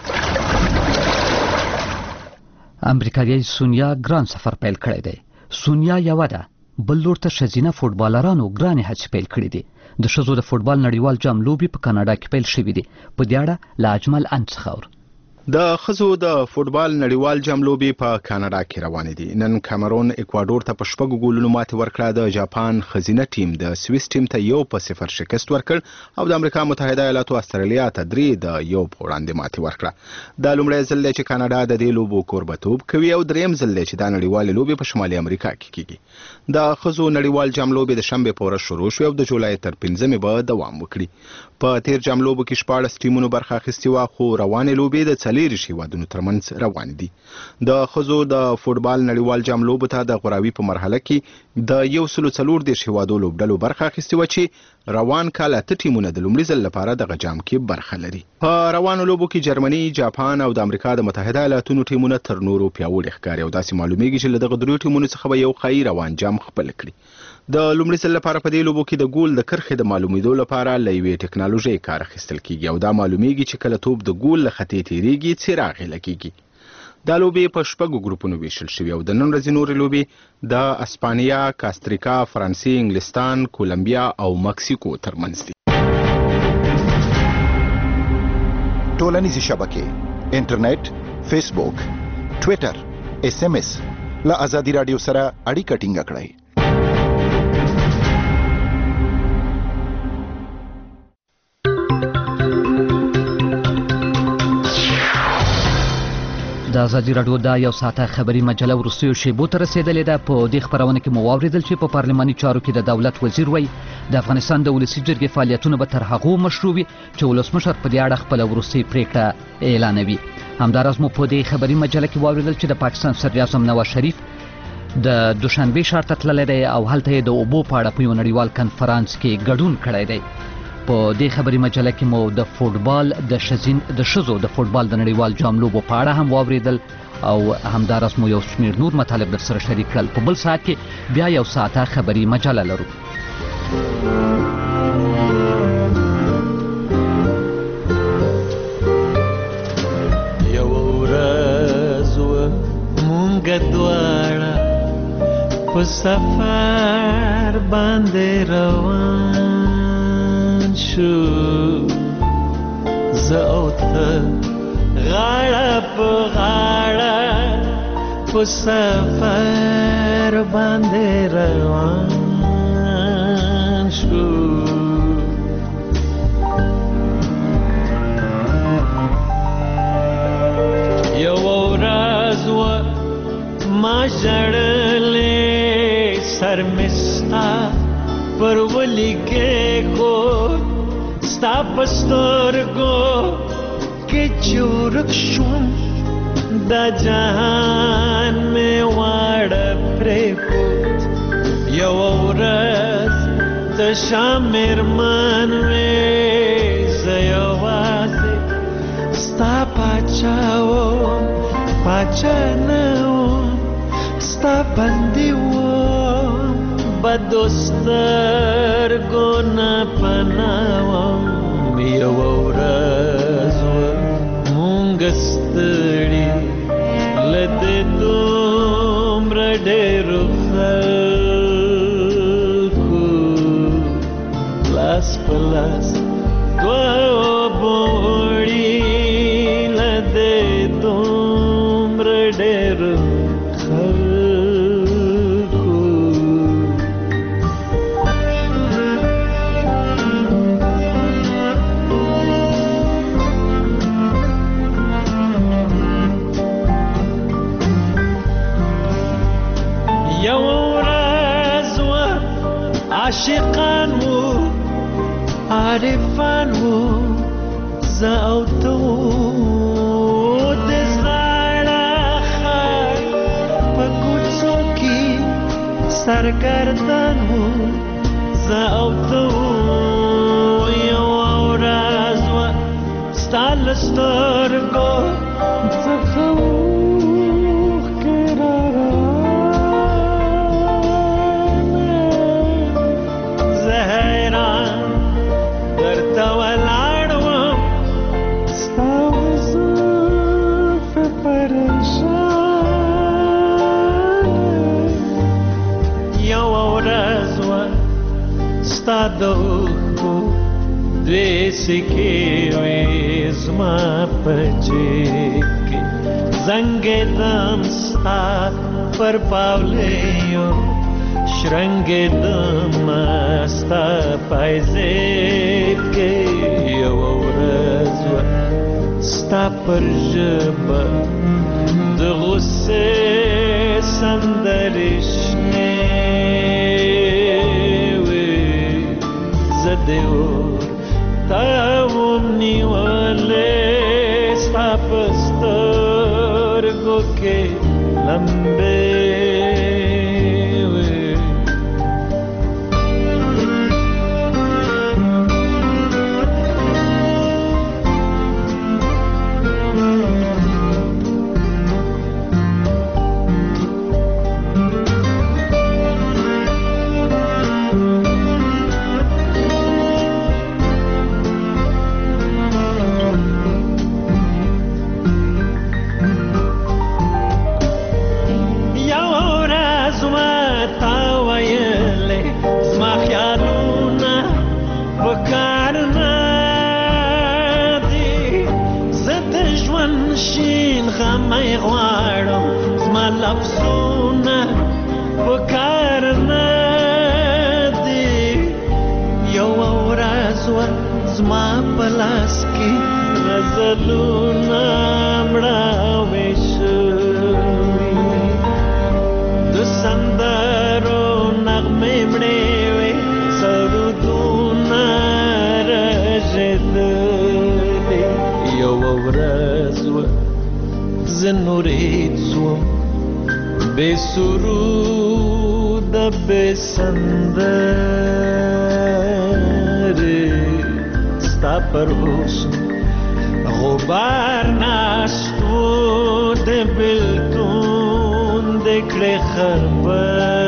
امریکایي سونیا ګران سفر پیل کړی دی. سونیا یوه ده، بل لور ته ښځینه فوټبالرانو ګرانې هڅې پیل کړي دي. د ښځو د فوټبال نړیوال جام لوبې په کاناډا کې پیل شوې دي. په دې اړه له اجمل انت څخه اورو. د ښځو د فوټبال نړیوال جام لوبې په کاناډا کې روانې دي. نن کامرون اکوادور ته په 6 ګولونو ماتې ورکړه. د جاپان ښځینه ټیم د سویس ټیم ته 1-0 شکست ورکړ او د امریکا متحده ایالاتو استرالیا ته 3-1 په وړاندې ماتې ورکړه. دا لومړی ځل دی چې کاناډا د دې لوبو کوربتوب کوي او دریم ځل دی چې دا نړیوالې لوبې په شمالي امریکا کې کیږي. د ښځو نړیوال جام لوبې د شنبې په ورځ شروع شوې او د جولای تر 5 به دوام وکړي. په تیر جام لوبو کې 14 ټیمونو برخه اخیستې وه، خو روانې لوبې د 40 هیوادونو ترمنځ روان دي. د ښځو د فوټبال نړیوال جام لوبو ته د غوراوي په مرحله کې د 140 هیوادو لوبډلو برخه اخیستې وه چې روان کال 8 ټیمونه د لومړي ځل لپاره دغه جام کې برخه لري. په روانو لوبو کې جرمني، جاپان او د امریکا د متحده ایالاتونو ټیمونه تر نورو پیاوړي ښکاري او داسې معلومیږي چې له دغه درې ټیمونو څخه به یو ښایي روان جام خپل کړي. د لومړي ځل لپاره په دې لوبو کې د ګول د کرښې د معلومېدو لپاره له یوې ټکنالوژۍ کار اخیستل کیږي او دا معلومیږي چې کله توپ د ګول له خطې تیریږي څراغ یې لګیږي. دا لوبې په 6 ګروپونو ویشل شوي او د نن ورځې نورې لوبې د اسپانیا، کاستریکا، فرانسې، انګلستان، کولمبیا او مکسیکو ترمنځ دي. ټولنیزې شبکې، انټرنیټ، فیسبوک، ټویټر، SMS له ازادي رادیو سره اړیکه ټینګه کړئ. د ازادي رادیو دا یو ساعته خبري مجله وروستیو شیبو ته رسیدلې ده. په دې خبرونه کې مو واوریدل چې په پارلماني چارو کې د دولت وزیر وایي د افغانستان د ولسي جرګې فعالیتونه به تر هغو مشروع وي چې ولسمشر په دې اړه خپله وروستۍ پریکړه اعلانوي. همداراز مو په دې خبري مجله کې واوریدل چې د پاکستان صدراعظم نواز شریف د دوشنبه ښار ته تللی دی او هلته یې د اوبو په اړه په یو نړیوال کنفرانس کې ګډون کړی دی. په دې خبري مجله کې مو د فوټبال د ښځو د فوټبال د نړیوال جام لوبو په اړه هم واوریدل او همداراز مو یو شمېر نور مطالب درسره شریک کړل. په بل ساعت کې بیا یو ساعته خبري مجله لرو. یو ورځ مونږ دواړه په سفر باندې روان شو، زه او ته غاړه په غاړه په سفر باندې روان شو. یو ورځ ما ژړلې سر مې ستا پر ولیکې کو ستا په سترګو کې چې ورک شوم دا جهان مې واړه پرېښود. یو ورځ تشه مېرمن وې زه یوازې ستا پاچا وم، پاچا نه وم، ستا بندي وم، بدو سترګو نه پناه وم. یو ورځ مونږ ستړي له دې دومره ډېرو خلکو لاس په لاس دوه بوړي له دې دومره ډېرو عاشقان وو عارفان وو زه او ته وو د زړه خر په کوڅو کې سرګردان وو زه او ته وو. یو ورځ وه ستا له سترګو څخه اوښکې ستا د اوښکو دوې سکې وې زما په جیب کې زنګېدم ستا پر پاولیو شرنګېدم ستا پایزیب کې. یو ورځ ستا پر ژبه د غصې سندرې شنې دې ورته وم نیولې ستا په سترګو کې لمبې وې. خمای غواړم زما لفظونه په کار نه دي یو ورځ زما په لاس کې غزلونه مړاوې شوي د سندرو نغمې مړې وې سرودونه رژېدلې یو ورځ زه نورې ځوم بې سروده بې سندرې ستا پر حسن غبار ناست و د بېلتون د کړې خبر